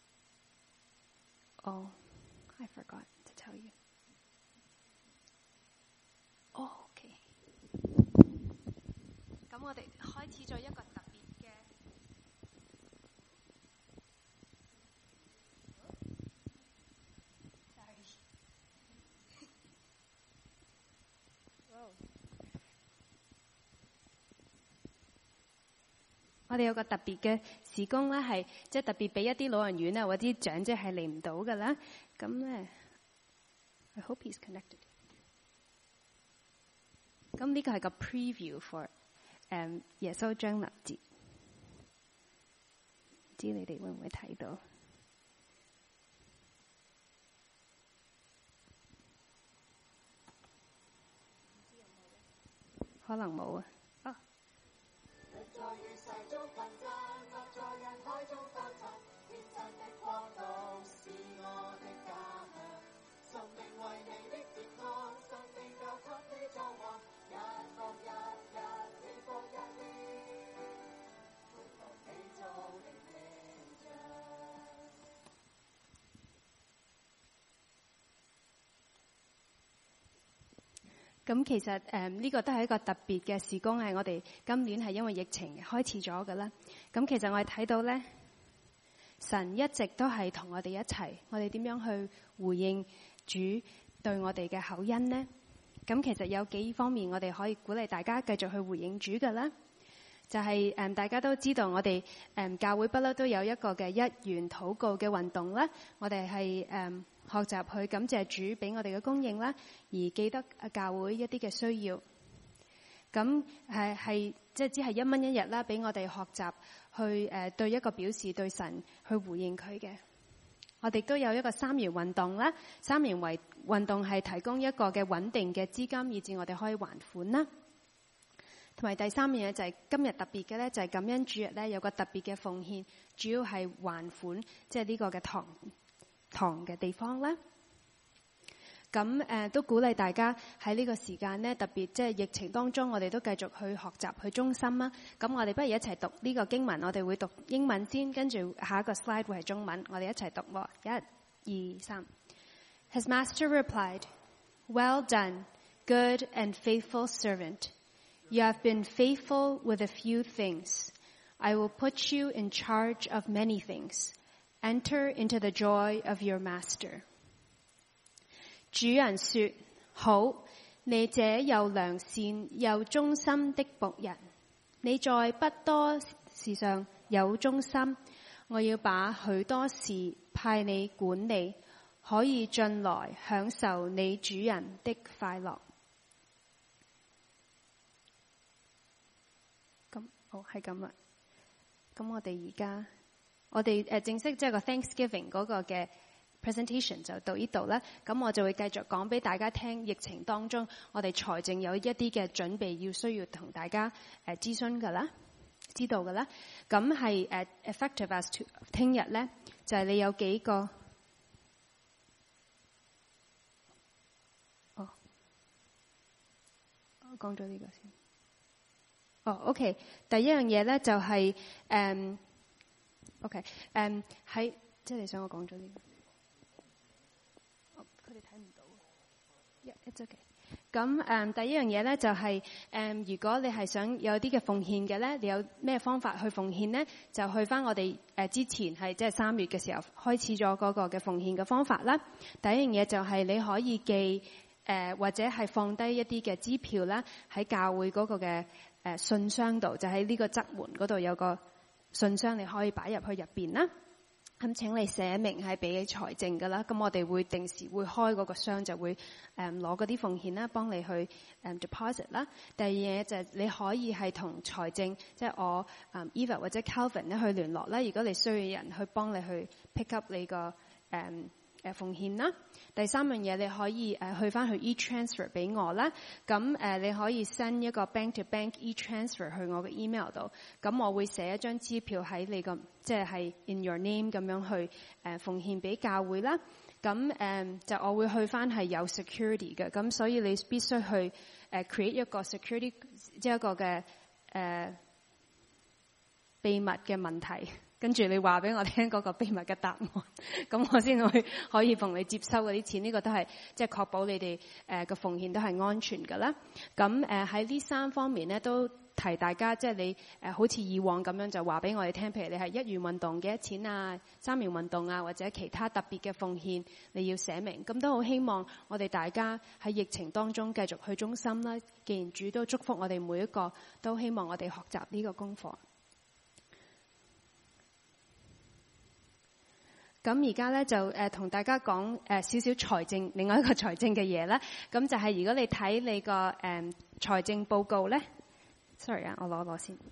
D: Oh, I forgot to tell you. Oh, okay. 咁我哋開始咗一個特別嘅。我哋有個特別嘅事工咧，係即係特別俾一啲老人院啊或者啲長者係嚟唔到㗎啦。咁咧 ，I hope he's connected。咁呢個係個 preview for 誒耶穌將臨節，唔知你哋會唔會睇到？可能冇啊。咁其實誒呢、嗯這個都係一個特別嘅事工，係我哋今年係因為疫情開始咗㗎啦。咁其實我哋睇到咧，神一直都係同我哋一齊，我哋點樣去回應主對我哋嘅厚恩呢？咁其實有幾方面我哋可以鼓勵大家繼續去回應主㗎啦。就係、是、誒、嗯、大家都知道我哋誒、嗯、教會不嬲都有一個嘅一元禱告嘅運動啦。我哋係誒學習去感謝主俾我哋嘅供應啦，而記得教會一啲嘅需要。咁係係即係只係一蚊一日啦，俾我哋學習去誒、呃、對一個表示對神去回應佢嘅。我哋都有一個三元運動啦，三元為運動係提供一個嘅穩定嘅資金，以至我哋可以還款啦。同埋第三樣嘢就係今日特別嘅咧，就係感恩主日咧有個特別嘅奉獻，主要係還款，即係呢個嘅堂堂嘅地方啦。咁誒、呃、都鼓勵大家喺呢個時間咧，特別即係疫情當中，我哋都繼續去學習去忠心啦。咁我哋不如一齊讀呢個經文，我哋會讀英文先，跟住下一個 slide 會係中文，我哋一齊讀喎，一、二、三。His master replied, "Well done, good and faithful servant. You have been faithful with a few things. I will put you in charge of many things. Enter into the joy of your master." 主人說：好，你這又良善又忠心的僕人，你在不多事上有忠心，我要把許多事派你管理，可以進來享受你主人的快樂。咁好係咁啦。咁我哋而家我哋誒正式即係個 Thanksgiving 嗰個嘅 presentation 就到呢度啦。咁我就會繼續講俾大家聽，疫情當中我哋財政有一啲嘅準備要需要同大家誒諮詢㗎啦，知道㗎啦。咁係誒 effective as to 聽日咧，就係、是、你有幾個哦，我講咗呢個先。哦、oh, ，OK， 第一樣嘢咧就係、是、誒、um,，OK， 誒、um, 喺即係你想我講咗呢個，佢哋睇唔到 ，yeah，it's OK。咁誒，第一樣嘢咧就係、是、誒、um, 如果你係想有啲嘅奉獻嘅咧，你有咩方法去奉獻咧？就去翻我哋誒、呃、之前係即係三月嘅時候開始咗嗰個嘅奉獻嘅方法啦。第一樣嘢就係你可以寄誒、呃、或者係放低一啲嘅支票啦，喺教會嗰個嘅。誒信箱度就喺呢個側門嗰度有個信箱，你可以擺入去入邊啦。咁請你寫明係俾財政㗎啦。咁我哋會定時會開嗰個箱，就會誒攞嗰啲奉獻啦，幫你去誒 deposit 啦。第二嘢就係你可以係同財政，即係我誒 Eva 或者 Calvin 咧去聯絡啦。如果你需要人去幫你去 pick up 你個誒誒奉獻啦。第三樣嘢你可以誒去翻去 e-transfer 俾我啦。咁誒你可以 send 一個 bank to bank e-transfer 去我嘅 email 度。咁我會寫一張支票喺你個即係係 in your name 咁樣去誒奉獻俾教會啦。咁誒就我會去翻係有 security 嘅。咁所以你必須去誒 create 一個 security 即係一個嘅誒秘密嘅問題。跟住你話俾我聽嗰個秘密嘅答案，咁我先會可以同你接收嗰啲錢。呢個都係即係確保你哋誒嘅奉獻都係安全㗎啦。咁誒喺呢三方面咧，都提大家即係你誒好似以往咁樣就話俾我哋聽，譬如你係一元運動幾多錢啊，三元運動啊，或者其他特別嘅奉獻，你要寫明。咁都好希望我哋大家喺疫情當中繼續去忠心啦。既然主都祝福我哋每一個，都希望我哋學習呢個功課。咁而家咧就誒同、呃、大家講誒少少財政，另外一個財政嘅嘢啦。咁就係如果你睇你個誒、呃、財政報告咧 ，sorry 啊，我攞攞先。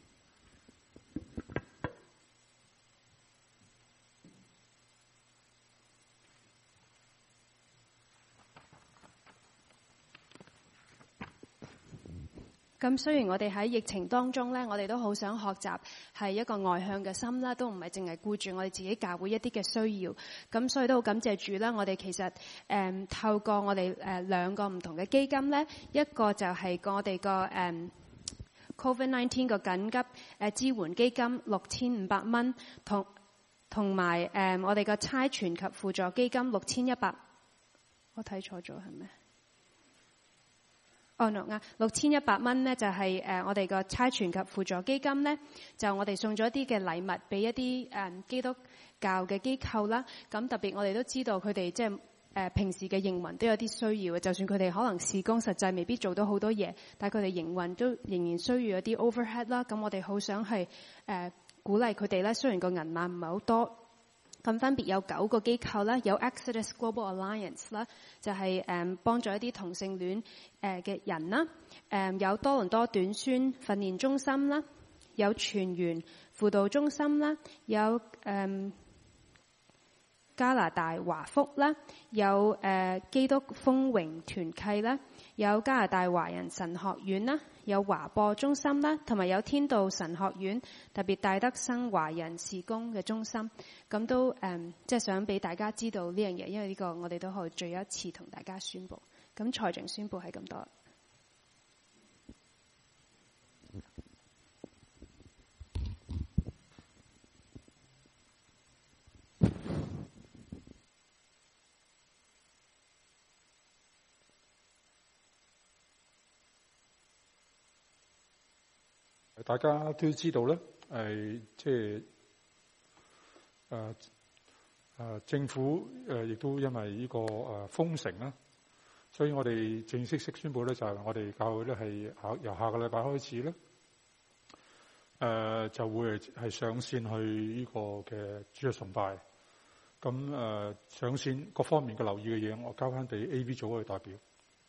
D: 咁雖然我哋喺疫情當中咧，我哋都好想學習係一個外向嘅心啦，都唔係淨係顧住我哋自己教會一啲嘅需要。咁所以都好感謝主啦，我哋其實誒、嗯、透過我哋誒、呃、兩個唔同嘅基金咧，一個就係我哋個誒 Covid 十九 個緊急誒支援基金六千五百蚊，同同埋誒我哋個差傳及輔助基金六千一百，我睇錯咗係咩？哦、oh, no 啊，六千一百蚊咧就係、是、誒、呃、我哋個差傳及輔助基金咧，就我哋送咗一啲嘅禮物俾一啲誒、呃、基督教嘅機構啦。咁特別我哋都知道佢哋即係誒平時嘅營運都有啲需要嘅，就算佢哋可能事工實際未必做到好多嘢，但係佢哋營運都仍然需要一啲 overhead 啦。咁我哋好想係誒、呃、鼓勵佢哋咧，雖然個銀碼唔係好多。咁分別有九個機構啦，有 Exodus Global Alliance 啦，就係誒幫助一啲同性戀誒嘅人啦。誒有多倫多短宣訓練中心啦，有全員輔導中心啦，有誒加拿大華福啦，有誒基督豐榮團契啦，有加拿大華人神學院啦，有華播中心啦，同埋有天道神學院，特別戴德生華人事工嘅中心。咁都誒，即係想俾大家知道呢樣嘢，因為呢個我哋都可以最後一次同大家宣佈。咁財政宣佈係咁多。
A: 大家都知道咧，係即係誒誒政府誒亦都因為呢個誒封城啦，所以我哋正式式宣佈咧，就係我哋教會咧係下由下個禮拜開始咧，誒就會係上線去呢個嘅主日崇拜。咁誒上線各方面嘅留意嘅嘢，我交翻俾 A B 組去代表。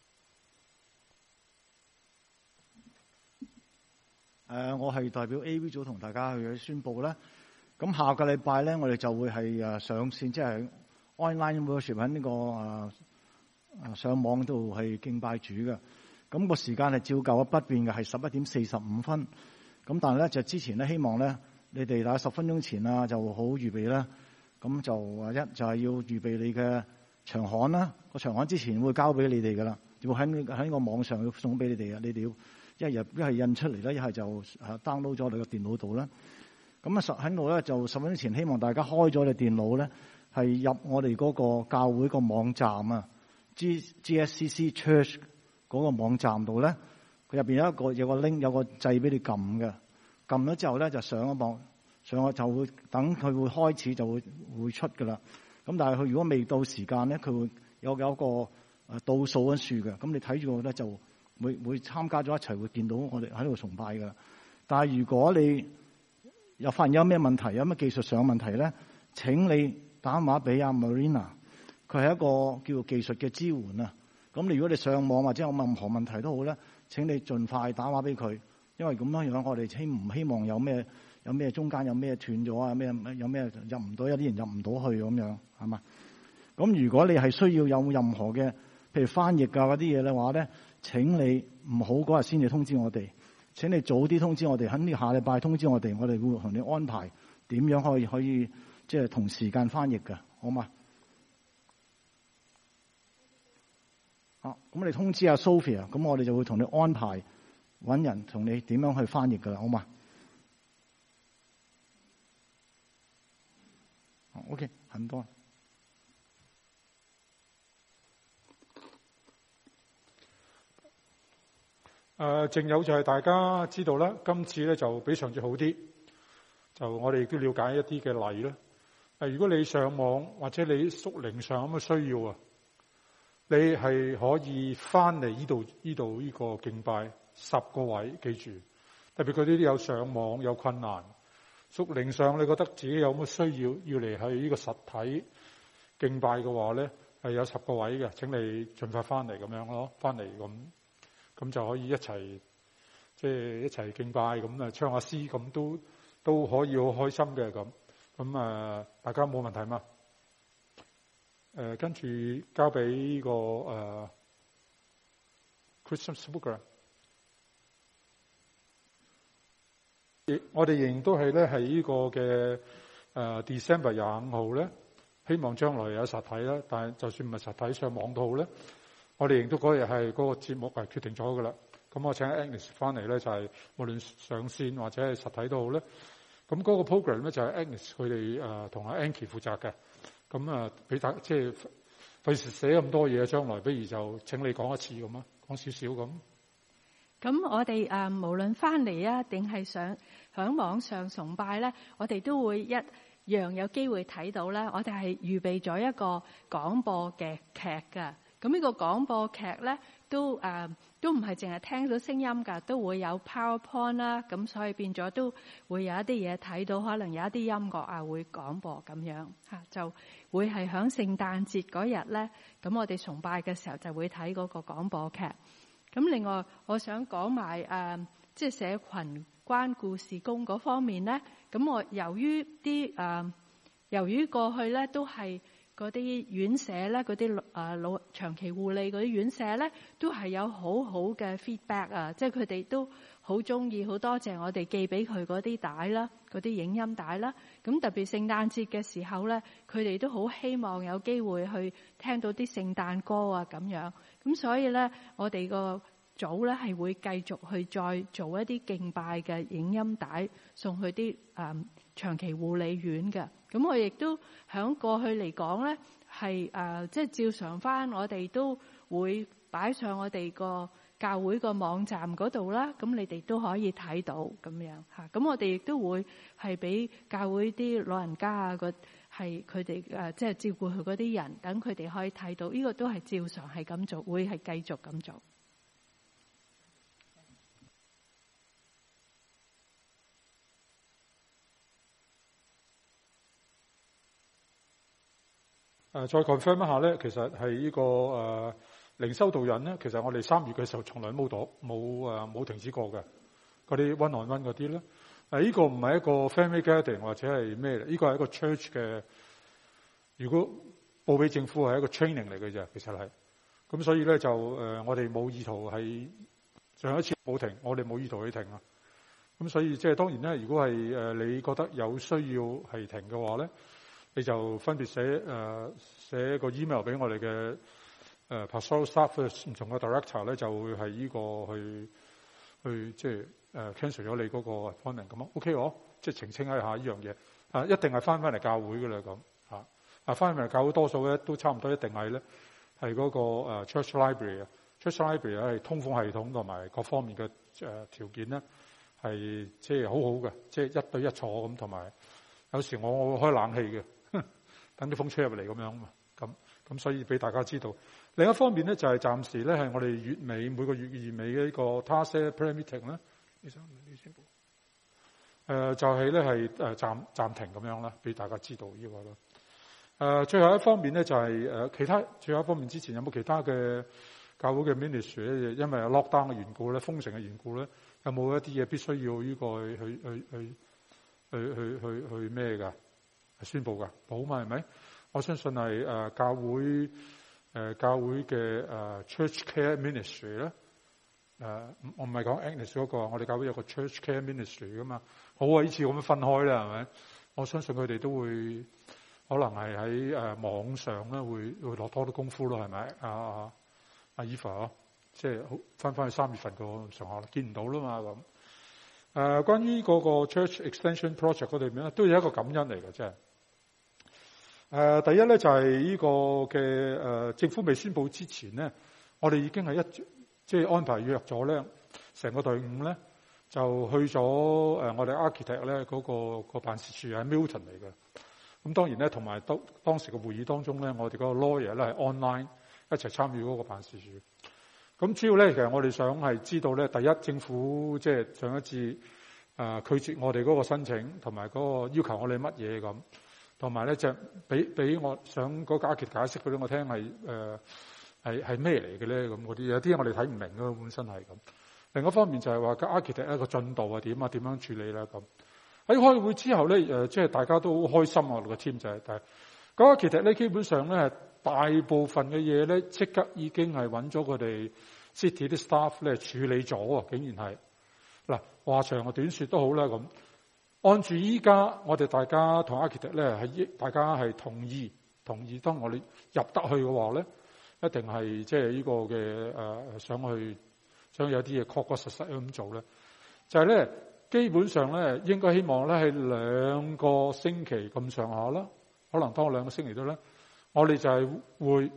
E: 誒、呃，我係代表 A V 組同大家去宣佈啦。咁下個禮拜咧，我哋就會係誒上線，即係 online worship 喺呢個誒誒上網度係敬拜主嘅。咁個時間係照舊不變嘅，係十一點四十五分。咁但係咧就之前咧，希望咧你哋大概十分鐘前啊就好預備啦。咁就一就係要預備你嘅長刊啦。個長刊之前會交俾你哋噶啦，會喺喺個網上要送俾你哋啊。你哋要。一日一係印出嚟啦，一係就 download 咗你個電腦度啦。咁啊，實喺度咧就十分鐘前，希望大家開咗你電腦咧，係入我哋嗰個教會個網站啊 ，G G S C C Church 嗰個網站度咧，佢入邊有一個有個 link 有個掣俾你撳嘅，撳咗之後咧就上一網，上去就會等佢會開始就會會出噶啦。咁但係佢如果未到時間咧，佢會有有一個誒倒數嘅樹嘅，咁你睇住咧就。會會參加咗一齊會見到我哋喺度崇拜噶，但係如果你又發現有咩問題，有咩技術上嘅問題咧，請你打電話俾阿 Marina， 佢係一個叫做技術嘅支援啊。咁你如果你上網或者有任何問題都好咧，請你盡快打電話俾佢，因為咁樣樣我哋希唔希望有咩有咩中間有咩斷咗啊，咩有咩入唔到，有啲人入唔到去咁樣係嘛？咁咁如果你係需要有任何嘅，譬如翻譯啊嗰啲嘢嘅話咧，請你唔好嗰日先至通知我哋，請你早啲通知我哋，肯定下禮拜通知我哋，我哋會同你安排點樣可以可以即係同時間翻譯嘅，好嘛？啊，咁你通知阿 Sophia， 咁我哋就會同你安排揾人同你點樣去翻譯噶啦，好嘛？ OK， 很多。
A: 誒，淨有就係大家知道啦，今次咧就比上次好啲，就我哋亦都了解一啲嘅例啦。誒，如果你上網或者你屬靈上咁嘅需要啊，你係可以翻嚟呢度呢度呢個敬拜十個位，記住，特別嗰啲有上網有困難，屬靈上你覺得自己有乜需要要嚟喺呢個實體敬拜嘅話咧，係有十個位嘅，請你盡快翻嚟咁樣咯，翻嚟咁。咁就可以一齊，即係一齊敬拜，咁啊唱下詩，咁都都可以好開心嘅咁。咁啊，大家冇問題嘛？誒，跟住交俾呢個誒 Christian Speaker。我哋仍然都係咧，係呢個嘅誒 December 廿五號咧，希望將來有實體啦。但係就算唔係實體，上網都好咧。我哋亦都嗰日係嗰個節目係決定咗㗎啦。咁我請 Agnes 翻嚟咧，就係無論上線或者係實體都好咧。咁嗰個 program 咧就係 Agnes 佢哋誒同阿 Ankie 負責嘅。咁啊，俾大即係費事寫咁多嘢，將來不如就請你講一次咁啊，講少少咁。
F: 咁我哋誒無論翻嚟啊，定係想響網上崇拜咧，我哋都會一樣有機會睇到咧。我哋係預備咗一個廣播嘅劇㗎。咁呢個廣播劇咧，都誒、呃、都唔係淨係聽到聲音㗎，都會有 PowerPoint 啦，咁所以變咗都會有一啲嘢睇到，可能有一啲音樂啊會廣播咁樣嚇，就會係響聖誕節嗰日咧，咁我哋崇拜嘅時候就會睇嗰個廣播劇。咁另外，我想講埋誒，即係社群關顧事工嗰方面咧，咁我由於啲誒、呃，由於過去咧都係。嗰啲院舍咧，嗰啲誒老長期護理嗰啲院舍咧，都係有好好嘅 feedback 啊！即係佢哋都好中意，好多謝我哋寄俾佢嗰啲帶啦，嗰啲影音帶啦。咁特別聖誕節嘅時候咧，佢哋都好希望有機會去聽到啲聖誕歌啊咁樣。咁所以咧，我哋個組咧係會繼續去再做一啲敬拜嘅影音帶送去啲誒、嗯、長期護理院嘅。咁我亦都響過去嚟講咧，係誒即係照常翻，我哋都會擺上我哋個教會個網站嗰度啦。咁你哋都可以睇到咁樣嚇。咁我哋亦都會係俾教會啲老人家啊，個係佢哋誒即係照顧佢嗰啲人，等佢哋可以睇到。呢個都係照常係咁做，會係繼續咁做。
A: 誒再 confirm 一下咧，其實係呢、這個誒、呃、靈修導引咧，其實我哋三月嘅時候從來冇躲冇誒冇停止過嘅嗰啲 one on one 嗰啲咧。誒、呃、呢、這個唔係一個 family gathering 或者係咩嚟？呢、這個係一個 church 嘅。如果報俾政府係一個 training 嚟嘅啫，其實係。咁所以咧就誒、呃、我哋冇意圖係上一次冇停，我哋冇意圖去停啊。咁所以即係當然咧，如果係誒、呃、你覺得有需要係停嘅話咧。你就分別寫誒、呃、寫個 email 俾我哋嘅誒 pastoral staff 唔同嘅 director 咧，就會係呢個去去即係誒 cancel 咗你嗰個 appointment 咁啊 OK 我即係澄清一下呢樣嘢啊，一定係翻返嚟教會㗎啦咁嚇啊，翻返嚟教會多數咧都差唔多一定係咧係嗰個 church library 啊 church library 係通風系統同埋各方面嘅誒、呃、條件咧係即係好好嘅，即係一對一坐咁，同埋有，有時我我會開冷氣嘅。等啲風吹入嚟咁樣嘛，咁咁所以俾大家知道。另一方面咧，就係、是、暫時咧係我哋月尾每個月月尾嘅呢個 task prayer meeting 咧，你想你宣布？誒就係咧係誒暫暫停咁樣啦，俾大家知道呢、這個咯。誒、呃、最後一方面咧就係、是、誒、呃、其他最後一方面之前有冇其他嘅教會嘅 ministry 咧？因為 lockdown 嘅緣故咧，封城嘅緣故咧，有冇一啲嘢必須要呢個去去去去去去去咩㗎？宣佈㗎，好嘛係咪？ 我相信係誒、呃、教會誒、呃、教會嘅誒、呃、Church Care Ministry 咧。誒、呃，我唔係講 Agnes 嗰個，我哋教會有個 Church Care Ministry 噶嘛。好啊，呢次咁樣分開啦，係咪？我相信佢哋都會可能係喺誒網上咧，會會落多啲功夫咯，係咪？啊啊阿 Eva 即係好翻翻去三月份個上下見唔到啦嘛咁。誒、呃，關於嗰個 Church Extension Project 嗰度面咧，都有一個感恩嚟嘅，真係。誒、呃，第一咧就係、是、呢個嘅誒、呃、政府未宣佈之前咧，我哋已經係一即係安排約咗咧，成個隊伍咧就去咗誒我哋 architect 咧嗰個個辦事處喺 Milton 嚟嘅。咁當然咧，同埋當當時嘅會議當中咧，我哋嗰個 lawyer 咧係 online 一齊參與嗰個辦事處。咁主要咧，其實我哋想係知道咧，第一政府即係上一次誒、呃、拒絕我哋嗰個申請，同埋嗰個要求我哋乜嘢咁，同埋咧就俾俾我想嗰個 architect 解釋俾我聽係誒。係係咩嚟嘅咧？咁嗰啲有啲我哋睇唔明咯，本身係咁。另一方面就係話個 architect 一個進度係點啊？點樣處理咧？咁喺開會之後咧，誒即係大家都好開心啊！我哋個 team 就係、是，但係個 architect 咧基本上咧大部分嘅嘢咧即刻已經係揾咗佢哋 city 啲 staff 咧處理咗啊！竟然係嗱話長啊短説都好啦咁。按住依家我哋大家同 architect 咧係大家係同意同意，當我哋入得去嘅話咧。一定係即係呢個嘅誒、呃，想去想有啲嘢確確實實咁做咧，就係、是、咧基本上咧應該希望咧係兩個星期咁上下啦，可能多兩個星期都咧，我哋就係會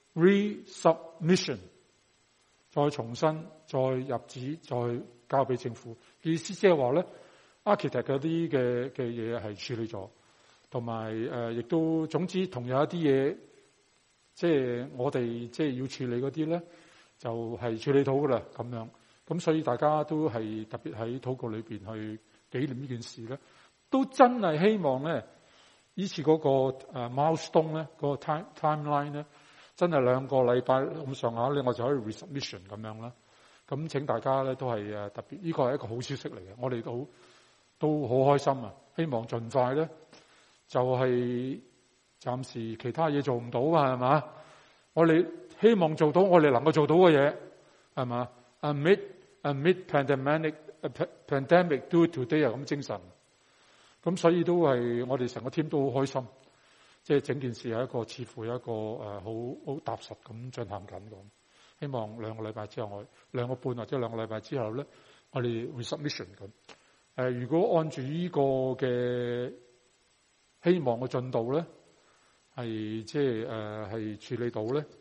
A: resubmission 再重新再入紙再交俾政府。意思即係話咧 architect 嗰啲嘅嘅嘢係處理咗，同埋誒亦都總之同有一啲嘢。即係我哋即係要處理嗰啲咧，就係、是、處理到噶啦咁樣。咁所以大家都係特別喺禱告裏邊去紀念呢件事咧，都真係希望咧，呢次嗰個誒 milestone 咧，嗰個 time timeline 咧，真係兩個禮拜咁上下咧，我就可以 resubmission 咁樣啦。咁請大家咧都係誒特別，呢個係一個好消息嚟嘅，我哋都都好開心啊！希望盡快咧，就係、是。暫時其他嘢做唔到啊，係嘛？我哋希望做到我哋能夠做到嘅嘢，係嘛？Amid amid pandemic pandemic do today 啊咁精神，咁所以都係我哋成個 team 都好開心，即係整件事係一個似乎有一個誒好好踏實咁進行緊咁。希望兩個禮拜之後，我兩個半或者兩個禮拜之後咧，我哋 resubmission 咁。誒，如果按住呢個嘅希望嘅進度咧。係即係誒係處理到咧，誒、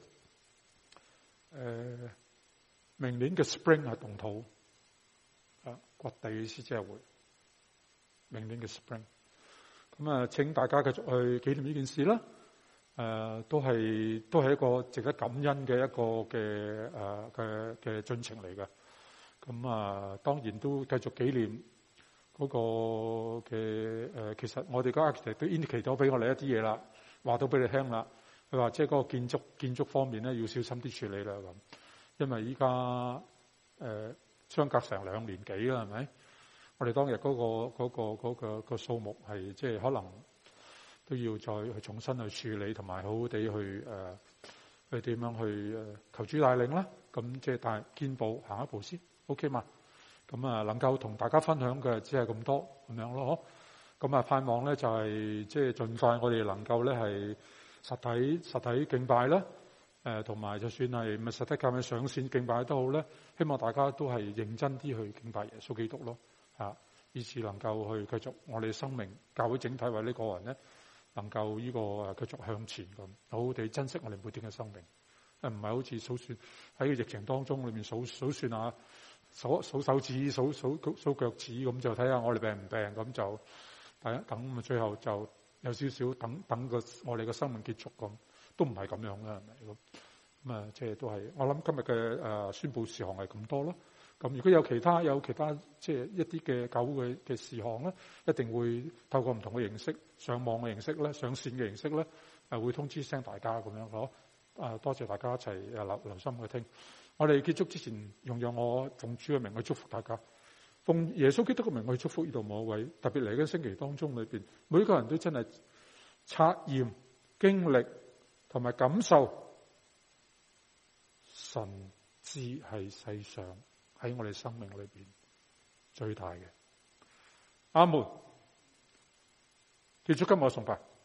A: 呃、明年嘅 spring 係動土啊掘地嘅意思即係會明年嘅 spring，咁啊請大家繼續去紀念呢件事啦，誒、呃、都係都係一個值得感恩嘅一個嘅誒嘅嘅進程嚟嘅，咁啊當然都繼續紀念嗰個嘅誒、呃，其實我哋嗰 architect 都 indicate 咗俾我哋一啲嘢啦。話到俾你聽啦，佢話即係嗰個建築建築方面咧要小心啲處理啦咁，因為依家誒相隔成兩年幾啦，係咪？我哋當日嗰、嗰個嗰、嗰個嗰、嗰個、嗰個數目係即係可能都要再去重新去處理，同埋好好地去誒、呃、去點樣去誒求主帶領啦。咁即係但係見步行一步先 ，OK 嘛？咁啊能夠同大家分享嘅只係咁多咁樣咯，咁啊，盼望咧就係即係盡快，我哋能夠咧係實體實體敬拜啦，誒同埋就算係唔係實體教會上線敬拜都好咧，希望大家都係認真啲去敬拜耶穌基督咯，啊，以致能夠去繼續我哋嘅生命教會整體或者個人咧，能夠呢個誒繼續向前咁，好好地珍惜我哋每天嘅生命，誒唔係好似數算喺疫情當中裏面數數算下數數手指數數數腳趾咁就睇下我哋病唔病咁就。等等，最後就有少少等等個我哋嘅生命結束咁，都唔係咁樣啦，係咪咁？咁啊，即係都係我諗今日嘅誒宣佈事項係咁多咯。咁如果有其他有其他即係一啲嘅教會嘅嘅事項咧，一定會透過唔同嘅形式，上網嘅形式咧，上線嘅形式咧，誒會通知聲大家咁樣咯。啊，多謝大家一齊誒留留心去聽。我哋結束之前，用讓我奉主嘅名去祝福大家。奉耶穌基督嘅名去祝福呢度每一位，特別嚟緊星期當中裏邊，每個人都真係測驗經歷同埋感受神知係世上喺我哋生命裏邊最大嘅。阿門。結束今日嘅崇拜。